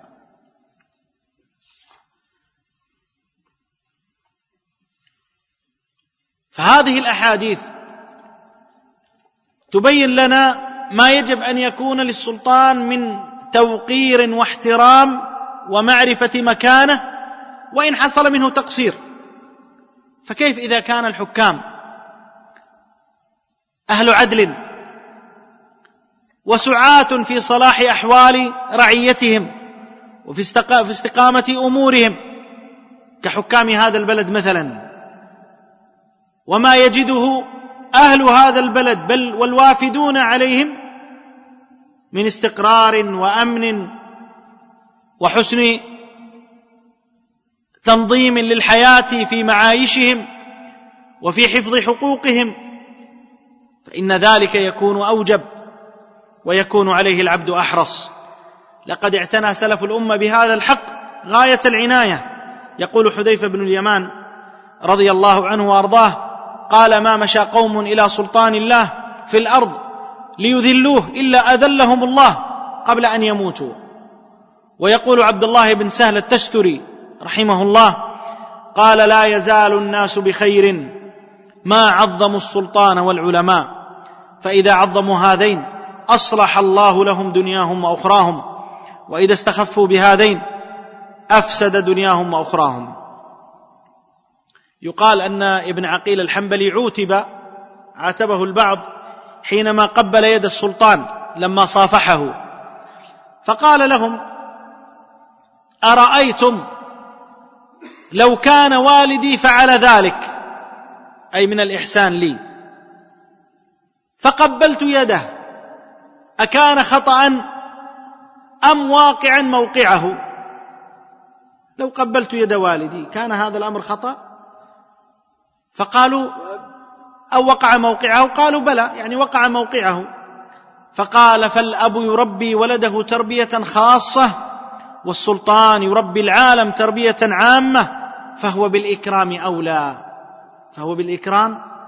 فهذه الأحاديث تبين لنا ما يجب أن يكون للسلطان من توقير واحترام ومعرفة مكانه، وإن حصل منه تقصير. فكيف إذا كان الحكام أهل عدل وسعاة في صلاح أحوال رعيتهم وفي استقامة أمورهم كحكام هذا البلد مثلا، وما يجده أهل هذا البلد بل والوافدون عليهم من استقرار وأمن وحسن تنظيم للحياة في معايشهم وفي حفظ حقوقهم، فإن ذلك يكون أوجب ويكون عليه العبد أحرص. لقد اعتنى سلف الأمة بهذا الحق غاية العناية. يقول حذيفة بن اليمان رضي الله عنه وأرضاه قال: ما مشى قوم إلى سلطان الله في الأرض ليذلوه إلا أذلهم الله قبل أن يموتوا. ويقول عبد الله بن سهل التستري رحمه الله قال: لا يزال الناس بخير ما عظموا السلطان والعلماء، فإذا عظموا هذين أصلح الله لهم دنياهم وأخراهم، وإذا استخفوا بهذين أفسد دنياهم وأخراهم. يقال أن ابن عقيل الحنبلي عاتبه البعض حينما قبل يد السلطان لما صافحه، فقال لهم: أرأيتم لو كان والدي فعل ذلك، أي من الإحسان لي، فقبلت يده، أكان خطأ أم واقعا موقعه؟ لو قبلت يد والدي كان هذا الأمر خطأ؟ فقالوا: أو وقع موقعه؟ قالوا: بلى، يعني وقع موقعه. فقال: فالأب يربي ولده تربية خاصة، والسلطان يربي العالم تربية عامة، فهو بالإكرام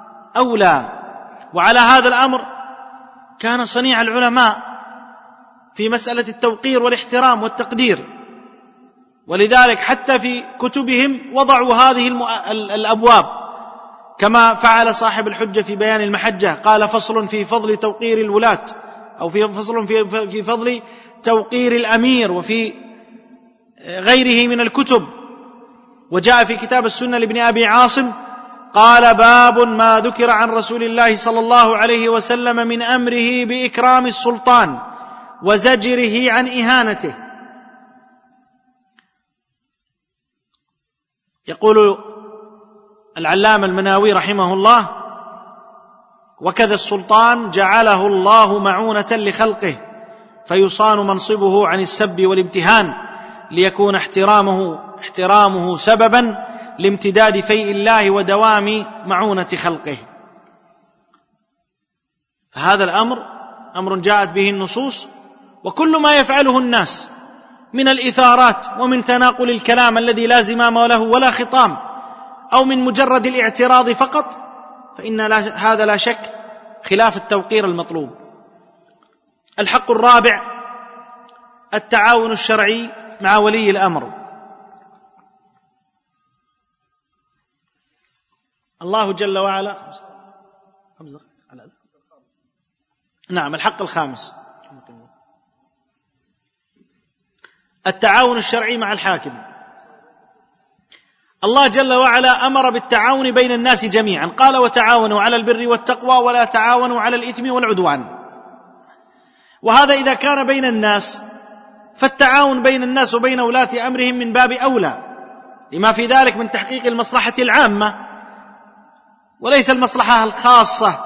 أولى. وعلى هذا الأمر كان صنيع العلماء في مسألة التوقير والاحترام والتقدير، ولذلك حتى في كتبهم وضعوا هذه الأبواب، كما فعل صاحب الحجة في بيان المحجة، قال فصل في فضل توقير الولاة، أو في فصل في فضل توقير الأمير، وفي غيره من الكتب. وجاء في كتاب السنة لابن أبي عاصم قال باب ما ذكر عن رسول الله صلى الله عليه وسلم من أمره بإكرام السلطان وزجره عن إهانته. يقول العلامة المناوي رحمه الله: وكذا السلطان جعله الله معونة لخلقه، فيصان منصبه عن السب والامتهان، ليكون احترامه سببا لامتداد فيء الله ودوام معونة خلقه. فهذا الأمر أمر جاءت به النصوص، وكل ما يفعله الناس من الإثارات ومن تناقل الكلام الذي لا زمام له ولا خطام، أو من مجرد الاعتراض فقط، فإن هذا لا شك خلاف التوقير المطلوب. الحق الرابع التعاون الشرعي مع ولي الأمر. الله جل وعلا نعم الحق الخامس التعاون الشرعي مع الحاكم. الله جل وعلا أمر بالتعاون بين الناس جميعا، قال وتعاونوا على البر والتقوى ولا تعاونوا على الإثم والعدوان. وهذا إذا كان بين الناس، فالتعاون بين الناس وبين ولاة أمرهم من باب أولى، لما في ذلك من تحقيق المصلحة العامة، وليس المصلحة الخاصة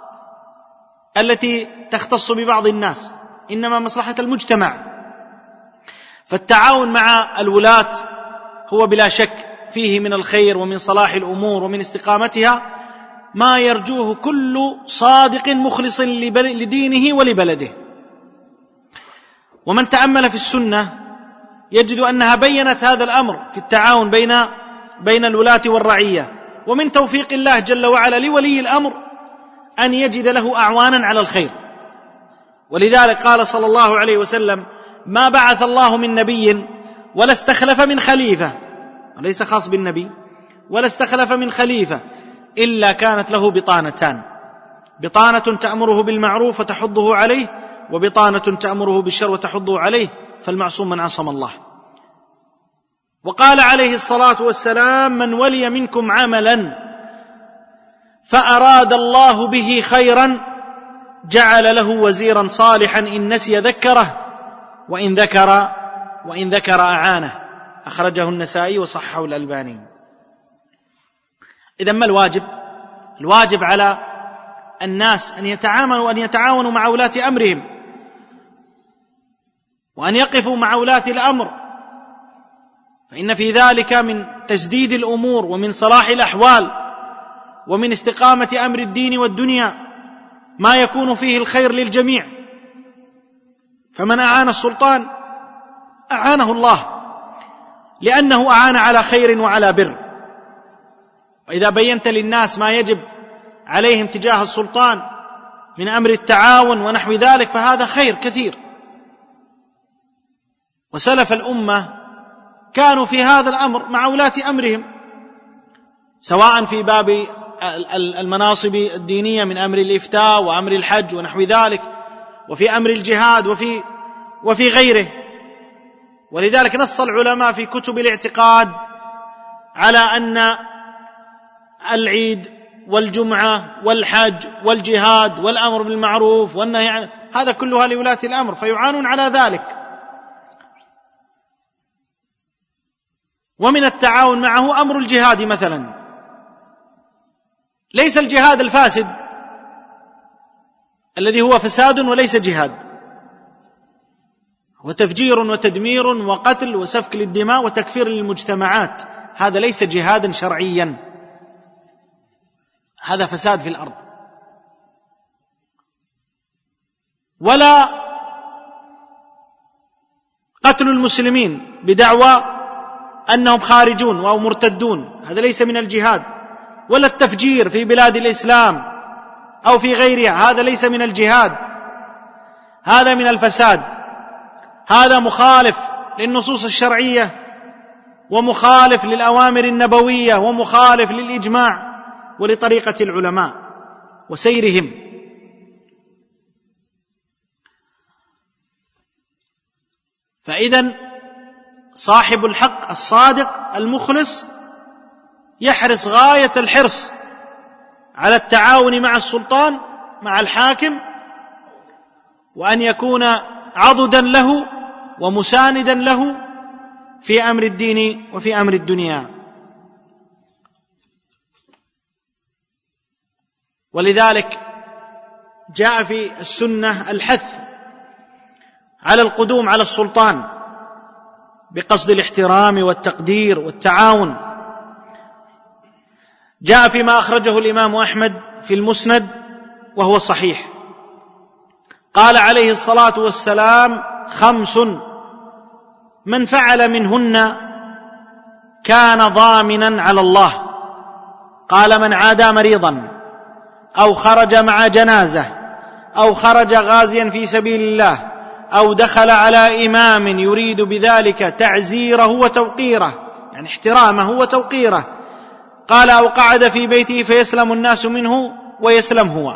التي تختص ببعض الناس، إنما مصلحة المجتمع. فالتعاون مع الولاة هو بلا شك فيه من الخير ومن صلاح الأمور ومن استقامتها ما يرجوه كل صادق مخلص لدينه ولبلده. ومن تأمل في السنة يجد أنها بيّنت هذا الأمر في التعاون بين الولاة والرعية. ومن توفيق الله جل وعلا لولي الأمر أن يجد له أعوانا على الخير. ولذلك قال صلى الله عليه وسلم: ما بعث الله من نبي ولا استخلف من خليفة، وليس خاص بالنبي، ولا استخلف من خليفة إلا كانت له بطانتان: بطانة تأمره بالمعروف وتحضه عليه، وبطانة تأمره بالشر وتحضه عليه، فالمعصوم من عصم الله. وقال عليه الصلاة والسلام: من ولي منكم عملا فأراد الله به خيرا جعل له وزيرا صالحا إن نسي ذكره وإن ذكر أعانه. أخرجه النسائي وصححه الألباني. إذن ما الواجب؟ الواجب على الناس أن يتعاونوا مع ولاة أمرهم، وأن يقفوا مع ولاة الأمر، فإن في ذلك من تسديد الأمور ومن صلاح الأحوال ومن استقامة أمر الدين والدنيا ما يكون فيه الخير للجميع. فمن أعان السلطان أعانه الله، لأنه أعان على خير وعلى بر. وإذا بينت للناس ما يجب عليهم تجاه السلطان من أمر التعاون ونحو ذلك فهذا خير كثير. وسلف الأمة كانوا في هذا الأمر مع ولاة أمرهم، سواء في باب المناصب الدينية من أمر الإفتاء وأمر الحج ونحو ذلك، وفي أمر الجهاد وفي غيره. ولذلك نص العلماء في كتب الاعتقاد على أن العيد والجمعة والحج والجهاد والأمر بالمعروف والنهي عن هذا كلها لولاة الأمر، فيعانون على ذلك. ومن التعاون معه أمر الجهاد مثلا، ليس الجهاد الفاسد الذي هو فساد وليس جهاد، وتفجير وتدمير وقتل وسفك للدماء وتكفير للمجتمعات، هذا ليس جهادا شرعيا، هذا فساد في الأرض. ولا قتل المسلمين بدعوى أنهم خارجون أو مرتدون، هذا ليس من الجهاد. ولا التفجير في بلاد الإسلام أو في غيرها، هذا ليس من الجهاد، هذا من الفساد. هذا مخالف للنصوص الشرعية ومخالف للأوامر النبوية ومخالف للإجماع ولطريقة العلماء وسيرهم. فإذن صاحب الحق الصادق المخلص يحرص غاية الحرص على التعاون مع السلطان مع الحاكم، وأن يكون عضدا له ومساندا له في أمر الدين وفي أمر الدنيا. ولذلك جاء في السنة الحث على القدوم على السلطان بقصد الاحترام والتقدير والتعاون. جاء فيما أخرجه الإمام أحمد في المسند وهو صحيح، قال عليه الصلاة والسلام: 5 من فعل منهن كان ضامنا على الله. قال: من عادى مريضا، أو خرج مع جنازة، أو خرج غازيا في سبيل الله، أو دخل على إمام يريد بذلك تعزيره وتوقيره، يعني احترامه وتوقيره. قال: أو قعد في بيته فيسلم الناس منه ويسلم هو.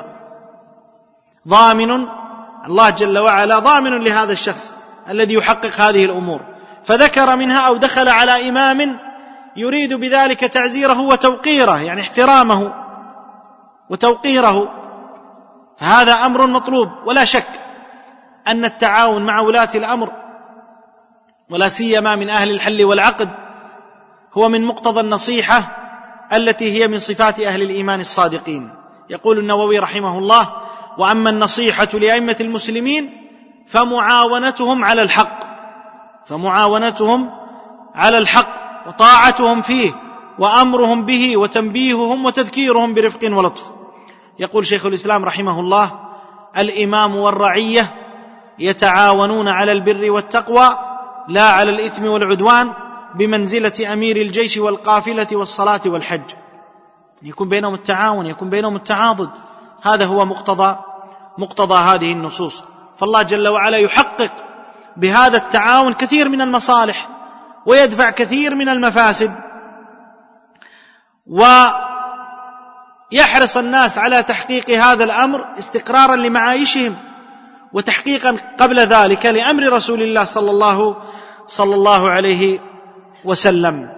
ضامن الله جل وعلا، ضامن لهذا الشخص الذي يحقق هذه الأمور. فذكر منها: أو دخل على إمام يريد بذلك تعزيره وتوقيره، يعني احترامه وتوقيره. فهذا أمر مطلوب، ولا شك أن التعاون مع ولاة الأمر ولا سيما من أهل الحل والعقد هو من مقتضى النصيحة التي هي من صفات أهل الإيمان الصادقين. يقول النووي رحمه الله: وأما النصيحة لأئمة المسلمين فمعاونتهم على الحق وطاعتهم فيه وأمرهم به وتنبيههم وتذكيرهم برفق ولطف. يقول شيخ الإسلام رحمه الله: الإمام والرعية يتعاونون على البر والتقوى لا على الإثم والعدوان، بمنزلة أمير الجيش والقافلة والصلاة والحج. يكون بينهم التعاون، يكون بينهم التعاضد. هذا هو مقتضى هذه النصوص. فالله جل وعلا يحقق بهذا التعاون كثير من المصالح ويدفع كثير من المفاسد، ويحرص الناس على تحقيق هذا الأمر استقرارا لمعايشهم، وتحقيقا قبل ذلك لأمر رسول الله صلى الله عليه وسلم.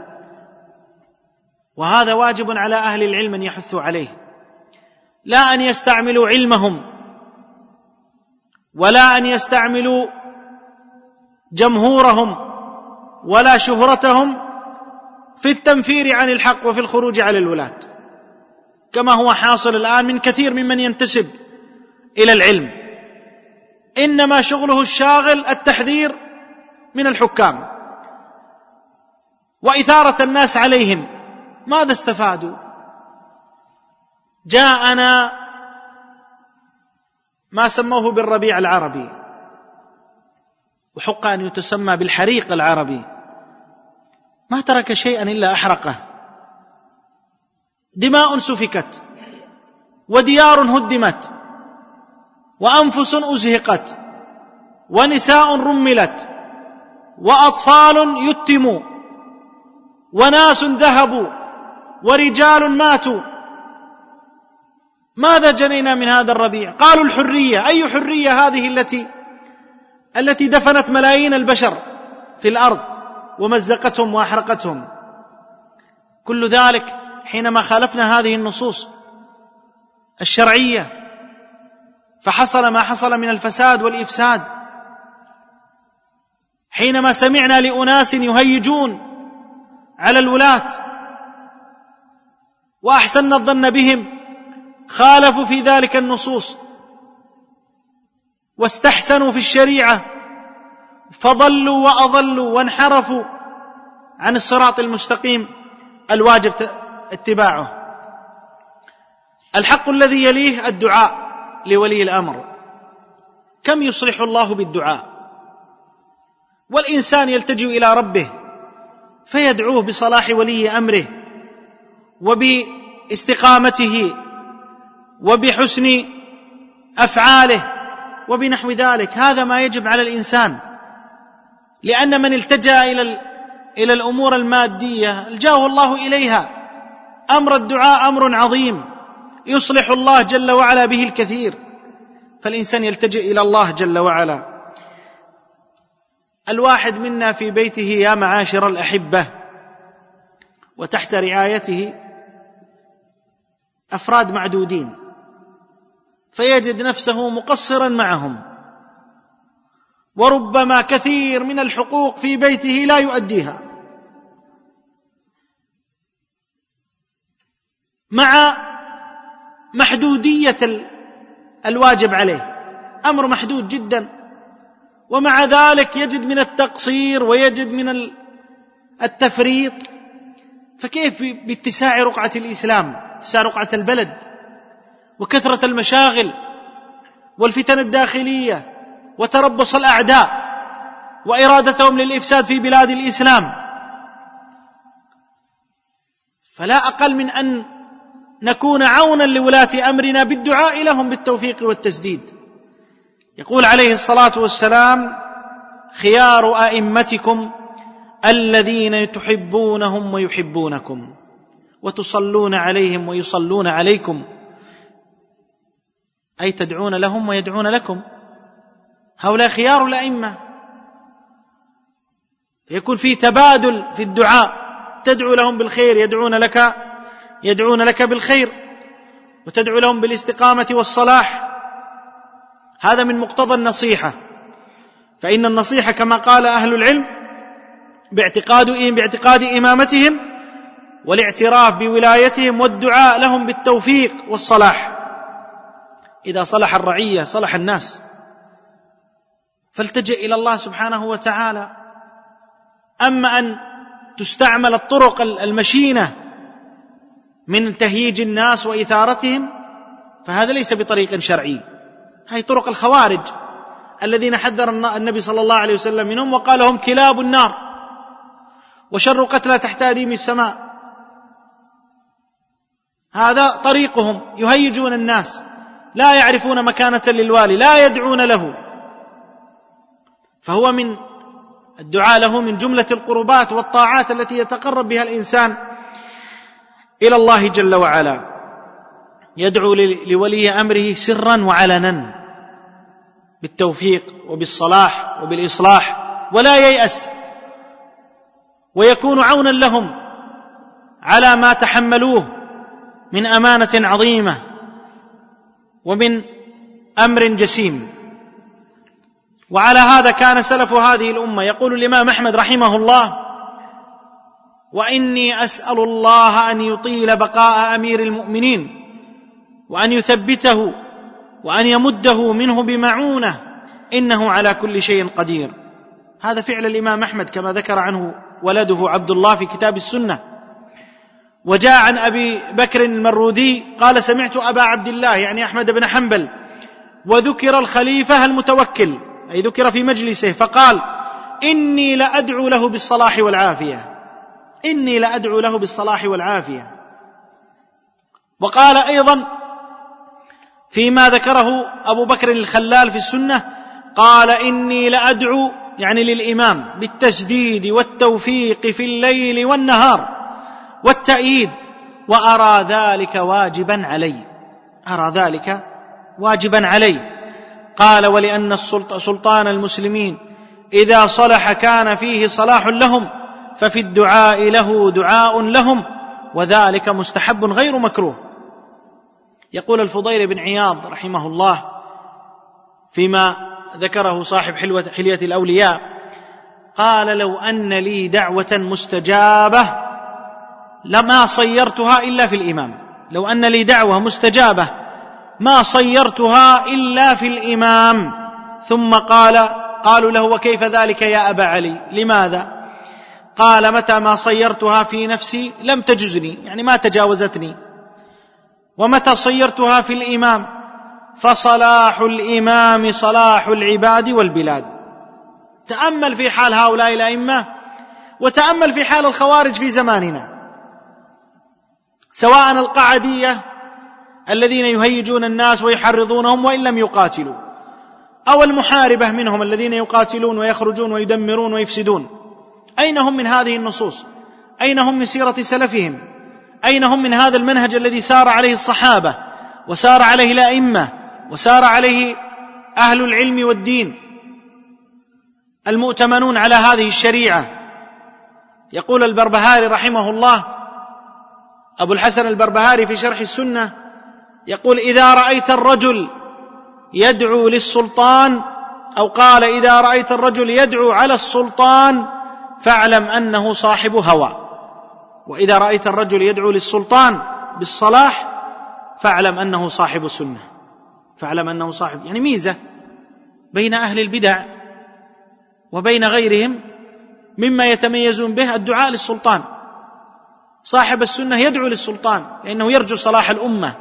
وهذا واجب على أهل العلم أن يحثوا عليه، لا أن يستعملوا علمهم ولا أن يستعملوا جمهورهم ولا شهرتهم في التنفير عن الحق وفي الخروج على الولاة، كما هو حاصل الآن من كثير ممن ينتسب إلى العلم. إنما شغله الشاغل التحذير من الحكام وإثارة الناس عليهم. ماذا استفادوا؟ جاءنا ما سموه بالربيع العربي، وحق أن يتسمى بالحريق العربي، ما ترك شيئا إلا أحرقه. دماء سفكت، وديار هدمت، وأنفس أزهقت، ونساء رملت، وأطفال يتموا، وناس ذهبوا، ورجال ماتوا. ماذا جنينا من هذا الربيع؟ قالوا الحرية. أي حرية هذه التي دفنت ملايين البشر في الأرض ومزقتهم وأحرقتهم؟ كل ذلك حينما خالفنا هذه النصوص الشرعية، فحصل ما حصل من الفساد والإفساد. حينما سمعنا لأناس يهيجون على الولاة وأحسننا الظن بهم، خالفوا في ذلك النصوص واستحسنوا في الشريعة، فضلوا وأضلوا وانحرفوا عن الصراط المستقيم الواجب اتباعه. الحق الذي يليه الدعاء لولي الأمر. كم يصلح الله بالدعاء، والإنسان يلتجئ إلى ربه فيدعوه بصلاح ولي أمره وباستقامته وبحسن أفعاله وبنحو ذلك. هذا ما يجب على الإنسان لأن من التجأ إلى الأمور المادية ألجاه الله إليها. أمر الدعاء أمر عظيم يصلح الله جل وعلا به الكثير، فالإنسان يلتجئ إلى الله جل وعلا. الواحد منا في بيته يا معاشر الأحبة وتحت رعايته أفراد معدودين، فيجد نفسه مقصرا معهم، وربما كثير من الحقوق في بيته لا يؤديها، مع محدودية الواجب عليه، أمر محدود جدا، ومع ذلك يجد من التقصير ويجد من التفريط. فكيف باتساع رقعة الإسلام، اتساع رقعة البلد، وكثرة المشاغل والفتن الداخلية وتربص الأعداء وإرادتهم للإفساد في بلاد الإسلام، فلا أقل من أن نكون عونا لولاة أمرنا بالدعاء لهم بالتوفيق والتسديد. يقول عليه الصلاة والسلام: خيار أئمتكم الذين تحبونهم ويحبونكم وتصلون عليهم ويصلون عليكم، أي تدعون لهم ويدعون لكم. هؤلاء خيار الأئمة، يكون في تبادل في الدعاء، تدعو لهم بالخير يدعون لك بالخير، وتدعو لهم بالاستقامة والصلاح. هذا من مقتضى النصيحة، فإن النصيحة كما قال أهل العلم باعتقاد إمامتهم والاعتراف بولايتهم والدعاء لهم بالتوفيق والصلاح. إذا صلح الرعية صلح الناس، فالتجئ إلى الله سبحانه وتعالى. أما أن تستعمل الطرق المشينة من تهييج الناس وإثارتهم فهذا ليس بطريق شرعي، هذه طرق الخوارج الذين حذر النبي صلى الله عليه وسلم منهم وقال هم كلاب النار وشر قتلى تحت أديم السماء. هذا طريقهم، يهيجون الناس، لا يعرفون مكانة للوالي، لا يدعون له، فهو من الدعاء له من جملة القربات والطاعات التي يتقرب بها الإنسان إلى الله جل وعلا. يدعو لولي أمره سرا وعلنا بالتوفيق وبالصلاح وبالإصلاح، ولا ييأس، ويكون عونا لهم على ما تحملوه من أمانة عظيمة ومن أمر جسيم. وعلى هذا كان سلف هذه الأمة. يقول الإمام أحمد رحمه الله: وإني أسأل الله أن يطيل بقاء أمير المؤمنين وأن يثبته وأن يمده منه بمعونة، إنه على كل شيء قدير. هذا فعل الإمام أحمد كما ذكر عنه ولده عبد الله في كتاب السنة. وجاء عن أبي بكر المروذي قال: سمعت أبا عبد الله يعني أحمد بن حنبل وذكر الخليفة المتوكل، أي ذكر في مجلسه، فقال: إني لأدعو له بالصلاح والعافية، إني لأدعو له بالصلاح والعافية. وقال أيضا فيما ذكره أبو بكر الخلال في السنة، قال: إني لأدعو يعني للإمام بالتسديد والتوفيق في الليل والنهار والتأييد، وأرى ذلك واجبا علي، أرى ذلك واجبا علي. قال: ولأن سلطان المسلمين إذا صلح كان فيه صلاح لهم، ففي الدعاء له دعاء لهم، وذلك مستحب غير مكروه. يقول الفضيل بن عياض رحمه الله فيما ذكره صاحب حلية الأولياء، قال: لو أن لي دعوة مستجابة لما صيرتها إلا في الإمام، لو أن لي دعوة مستجابة ما صيرتها إلا في الإمام. ثم قالوا له: وكيف ذلك يا أبا علي؟ لماذا؟ قال: متى ما صيرتها في نفسي لم تجزني، يعني ما تجاوزتني، ومتى صيرتها في الإمام فصلاح الإمام صلاح العباد والبلاد. تأمل في حال هؤلاء الأئمة، وتأمل في حال الخوارج في زماننا، سواء القعدية الذين يهيجون الناس ويحرضونهم وإن لم يقاتلوا، أو المحاربة منهم الذين يقاتلون ويخرجون ويدمرون ويفسدون، أين هم من هذه النصوص؟ أين هم من سيرة سلفهم؟ أين هم من هذا المنهج الذي سار عليه الصحابة وسار عليه الأئمة وسار عليه أهل العلم والدين المؤتمنون على هذه الشريعة؟ يقول البربهاري رحمه الله، أبو الحسن البربهاري في شرح السنة يقول: إذا رأيت الرجل يدعو للسلطان، أو قال: إذا رأيت الرجل يدعو على السلطان فاعلم أنه صاحب هوى. وإذا رأيت الرجل يدعو للسلطان بالصلاح فاعلم أنه صاحب سنة. فاعلم أنه صاحب، يعني ميزة بين أهل البدع وبين غيرهم مما يتميزون به الدعاء للسلطان. صاحب السنة يدعو للسلطان لأنه يرجو صلاح الأمة،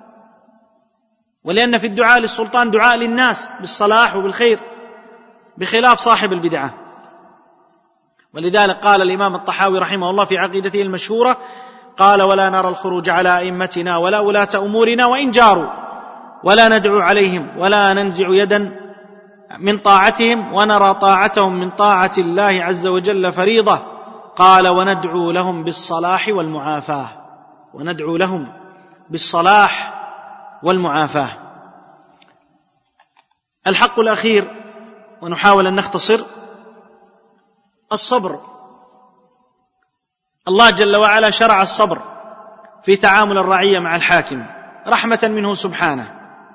ولأن في الدعاء للسلطان دعاء للناس بالصلاح وبالخير، بخلاف صاحب البدعة. ولذلك قال الإمام الطحاوي رحمه الله في عقيدته المشهورة، قال: ولا نرى الخروج على أئمتنا ولا ولاة أمورنا وإن جاروا، ولا ندعو عليهم ولا ننزع يدا من طاعتهم، ونرى طاعتهم من طاعة الله عز وجل فريضة. قال: وندعو لهم بالصلاح والمعافاة. وندعو لهم بالصلاح والمعافاة. الحق الأخير، ونحاول أن نختصر، الصبر. الله جل وعلا شرع الصبر في تعامل الرعية مع الحاكم رحمة منه سبحانه.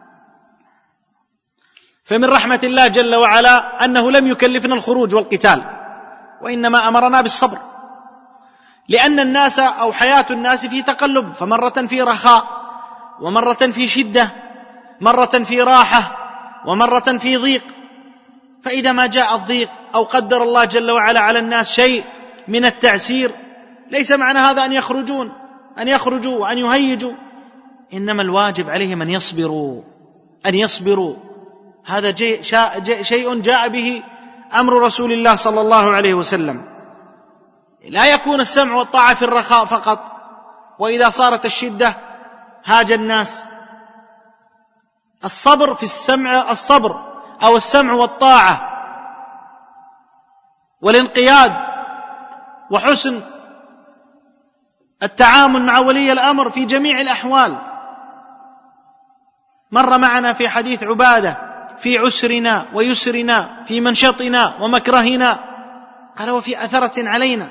فمن رحمة الله جل وعلا أنه لم يكلفنا الخروج والقتال، وإنما أمرنا بالصبر، لأن الناس أو حياة الناس في تقلب، فمرة في رخاء، ومرة في شدة، مرة في راحة، ومرة في ضيق. فإذا ما جاء الضيق أو قدر الله جل وعلا على الناس شيء من التعسير، ليس معنى هذا أن يخرجوا وأن يهيجوا، إنما الواجب عليهم أن يصبروا. هذا شيء جاء به أمر رسول الله صلى الله عليه وسلم. لا يكون السمع والطاعة في الرخاء فقط، وإذا صارت الشدة هاج الناس. الصبر في الصبر أو السمع والطاعة والانقياد وحسن التعامل مع ولي الأمر في جميع الأحوال. مر معنا في حديث عبادة: في عسرنا ويسرنا، في منشطنا ومكرهنا، قال: وفي أثرة علينا.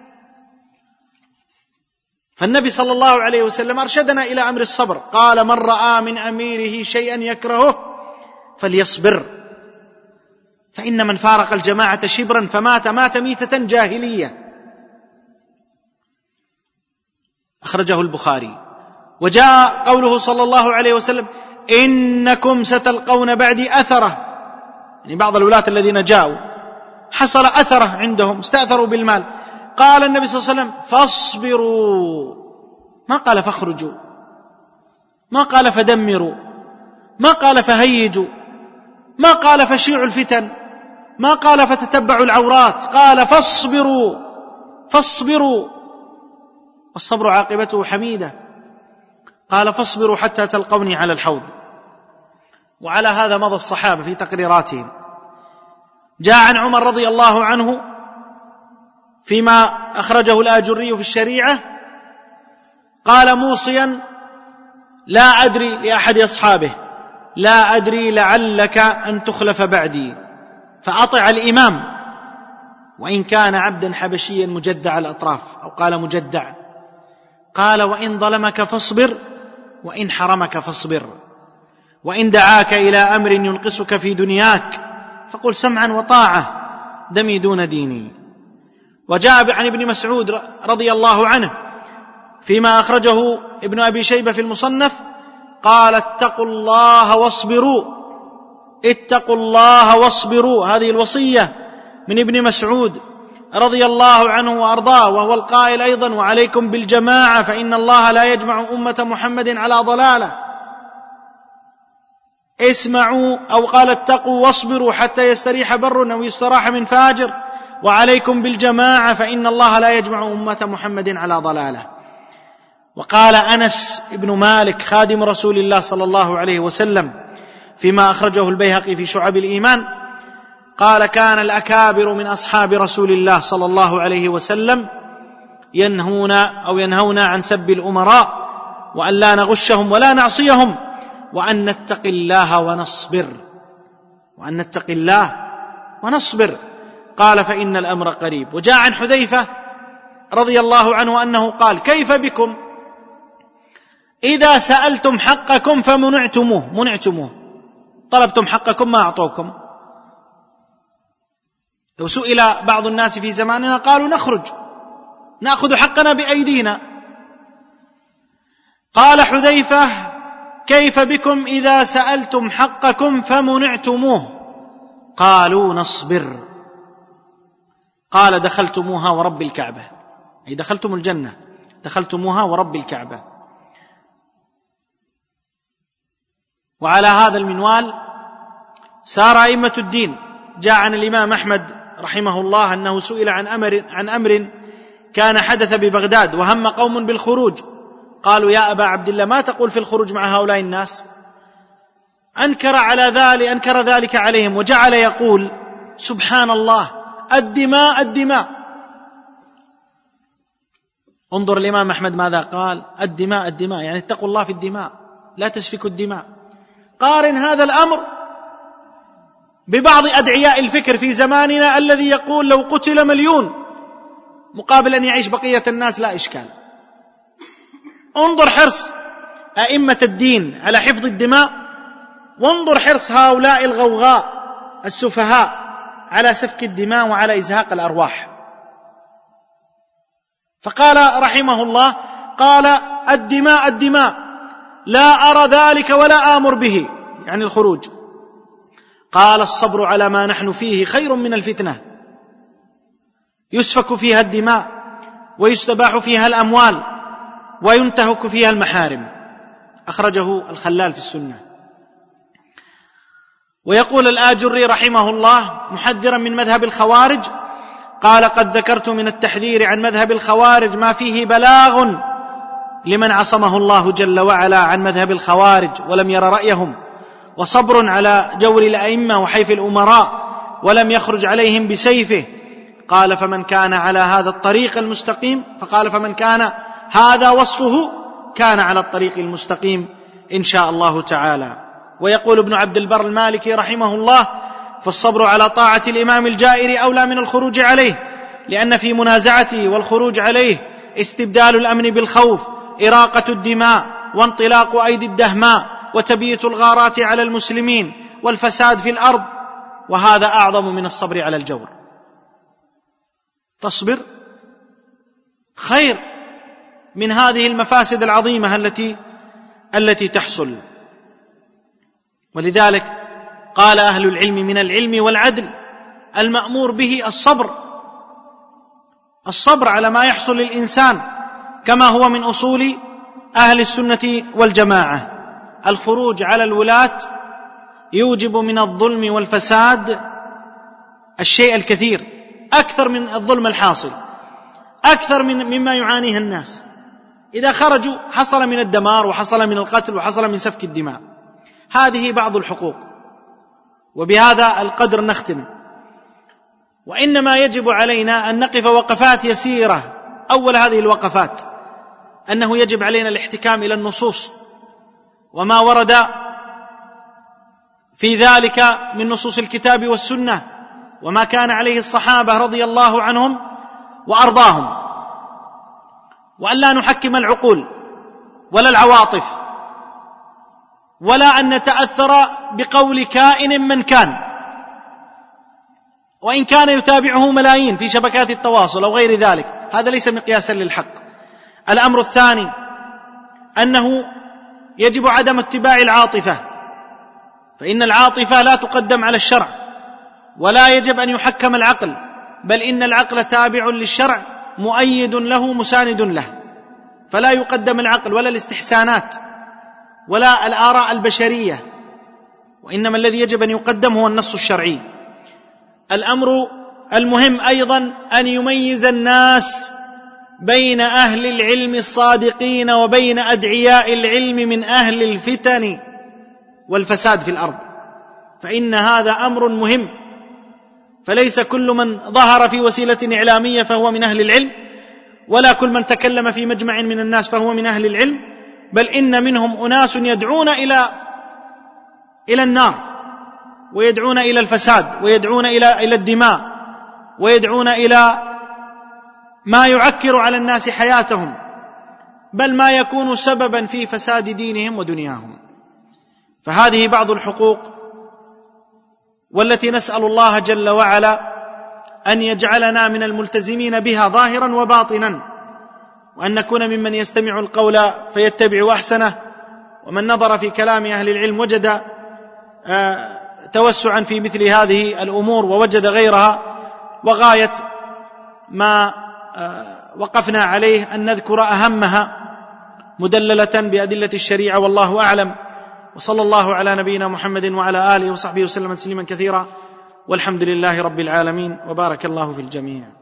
فالنبي صلى الله عليه وسلم أرشدنا إلى أمر الصبر، قال: من رأى من أميره شيئا يكرهه فليصبر، فإن من فارق الجماعة شبرا فمات ميتة جاهلية. أخرجه البخاري. وجاء قوله صلى الله عليه وسلم: إنكم ستلقون بعدي أثرة، يعني بعض الولاة الذين جاءوا حصل أثرة عندهم، استأثروا بالمال. قال النبي صلى الله عليه وسلم: فاصبروا، ما قال فاخرجوا، ما قال فدمروا، ما قال فهيجوا، ما قال فشيعوا الفتن، ما قال فتتبعوا العورات، قال فاصبروا. والصبر عاقبته حميدة. قال: فاصبروا حتى تلقوني على الحوض. وعلى هذا مضى الصحابة في تقريراتهم. جاء عن عمر رضي الله عنه فيما أخرجه الآجري في الشريعة، قال موصيا: لا أدري لأحد أصحابه: لا أدري لعلك أن تخلف بعدي، فأطع الإمام وإن كان عبدا حبشيا مجدع الأطراف، أو قال مجدع. قال: وإن ظلمك فاصبر، وإن حرمك فاصبر، وإن دعاك إلى أمر ينقصك في دنياك فقل سمعا وطاعة، دمي دون ديني. وجاء عن ابن مسعود رضي الله عنه فيما أخرجه ابن أبي شيبة في المصنف، قال: اتقوا الله واصبروا. هذه الوصية من ابن مسعود رضي الله عنه وأرضاه، وهو القائل أيضا: وعليكم بالجماعة فإن الله لا يجمع أمة محمد على ضلالة. اسمعوا، أو قال: اتقوا واصبروا حتى يستريح بر أو يستراح من فاجر، وعليكم بالجماعة فإن الله لا يجمع أمة محمد على ضلالة. وقال أنس بن مالك خادم رسول الله صلى الله عليه وسلم: فيما أخرجه البيهقي في شعب الإيمان قال: كان الأكابر من أصحاب رسول الله صلى الله عليه وسلم ينهون عن سب الأمراء، وأن لا نغشهم ولا نعصيهم، وأن نتقي الله ونصبر. قال: فإن الأمر قريب. وجاء عن حذيفة رضي الله عنه أنه قال: كيف بكم إذا سألتم حقكم فمنعتموه، طلبتم حقكم ما أعطوكم. لو سئل بعض الناس في زماننا قالوا: نخرج نأخذ حقنا بأيدينا. قال حذيفة: كيف بكم إذا سألتم حقكم فمنعتموه؟ قالوا: نصبر. قال: دخلتموها ورب الكعبة، أي دخلتم الجنة، دخلتموها ورب الكعبة. وعلى هذا المنوال سار أئمة الدين. جاء عن الإمام أحمد رحمه الله أنه سئل عن أمر كان حدث ببغداد، وهم قوم بالخروج، قالوا: يا أبا عبد الله، ما تقول في الخروج مع هؤلاء الناس؟ أنكر ذلك عليهم، وجعل يقول: سبحان الله، الدماء. انظر الإمام أحمد ماذا قال: الدماء، يعني اتقوا الله في الدماء، لا تسفكوا الدماء. قارن هذا الأمر ببعض أدعياء الفكر في زماننا الذي يقول: لو قتل 1,000,000 مقابل أن يعيش بقية الناس لا إشكال. انظر حرص أئمة الدين على حفظ الدماء، وانظر حرص هؤلاء الغوغاء السفهاء على سفك الدماء وعلى إزهاق الأرواح. فقال رحمه الله: قال: الدماء، لا أرى ذلك ولا آمر به، يعني الخروج. قال: الصبر على ما نحن فيه خير من الفتنة، يسفك فيها الدماء ويستباح فيها الأموال وينتهك فيها المحارم. أخرجه الخلال في السنة. ويقول الآجري رحمه الله محذرا من مذهب الخوارج، قال: قد ذكرت من التحذير عن مذهب الخوارج ما فيه بلاغ لمن عصمه الله جل وعلا عن مذهب الخوارج ولم ير رأيهم، وصبر على جور الأئمة وحيف الأمراء ولم يخرج عليهم بسيفه. قال: فمن كان على هذا الطريق المستقيم، فمن كان هذا وصفه كان على الطريق المستقيم إن شاء الله تعالى. ويقول ابن عبد البر المالكي رحمه الله: فالصبر على طاعة الإمام الجائر أولى من الخروج عليه، لأن في منازعته والخروج عليه استبدال الأمن بالخوف، إراقة الدماء، وانطلاق أيدي الدهماء، وتبييت الغارات على المسلمين، والفساد في الأرض، وهذا أعظم من الصبر على الجور. تصبر خير من هذه المفاسد العظيمة التي تحصل. ولذلك قال أهل العلم: من العلم والعدل المأمور به الصبر على ما يحصل للإنسان، كما هو من أصول أهل السنة والجماعة. الخروج على الولاة يوجب من الظلم والفساد الشيء الكثير، أكثر من الظلم الحاصل، أكثر مما يعانيه الناس. إذا خرجوا حصل من الدمار، وحصل من القتل، وحصل من سفك الدماء. هذه بعض الحقوق. وبهذا القدر نختم. وإنما يجب علينا أن نقف وقفات يسيرة. أول هذه الوقفات أنه يجب علينا الاحتكام إلى النصوص وما ورد في ذلك من نصوص الكتاب والسنة، وما كان عليه الصحابة رضي الله عنهم وأرضاهم، وأن لا نحكم العقول ولا العواطف، ولا أن نتأثر بقول كائن من كان، وإن كان يتابعه ملايين في شبكات التواصل أو غير ذلك، هذا ليس مقياسا للحق. الأمر الثاني أنه يجب عدم اتباع العاطفة، فإن العاطفة لا تقدم على الشرع، ولا يجب أن يحكم العقل، بل إن العقل تابع للشرع مؤيد له مساند له، فلا يقدم العقل ولا الاستحسانات ولا الآراء البشرية، وإنما الذي يجب أن يقدم هو النص الشرعي. الأمر المهم أيضا أن يميز الناس بين أهل العلم الصادقين وبين أدعياء العلم من أهل الفتن والفساد في الأرض. فإن هذا أمر مهم. فليس كل من ظهر في وسيلة إعلامية فهو من أهل العلم، ولا كل من تكلم في مجمع من الناس فهو من أهل العلم، بل إن منهم أناس يدعون إلى النار، ويدعون إلى الفساد، ويدعون إلى الدماء، ويدعون إلى ما يعكر على الناس حياتهم، بل ما يكون سببا في فساد دينهم ودنياهم. فهذه بعض الحقوق، والتي نسأل الله جل وعلا أن يجعلنا من الملتزمين بها ظاهرا وباطنا، وأن نكون ممن يستمع القول فيتبع أحسنه، ومن نظر في كلام أهل العلم وجد توسعا في مثل هذه الأمور ووجد غيرها. وغاية ما وقفنا عليه أن نذكر أهمها مدللة بأدلة الشريعة، والله أعلم. وصلى الله على نبينا محمد وعلى آله وصحبه وسلم تسليما كثيرا، والحمد لله رب العالمين، وبارك الله في الجميع.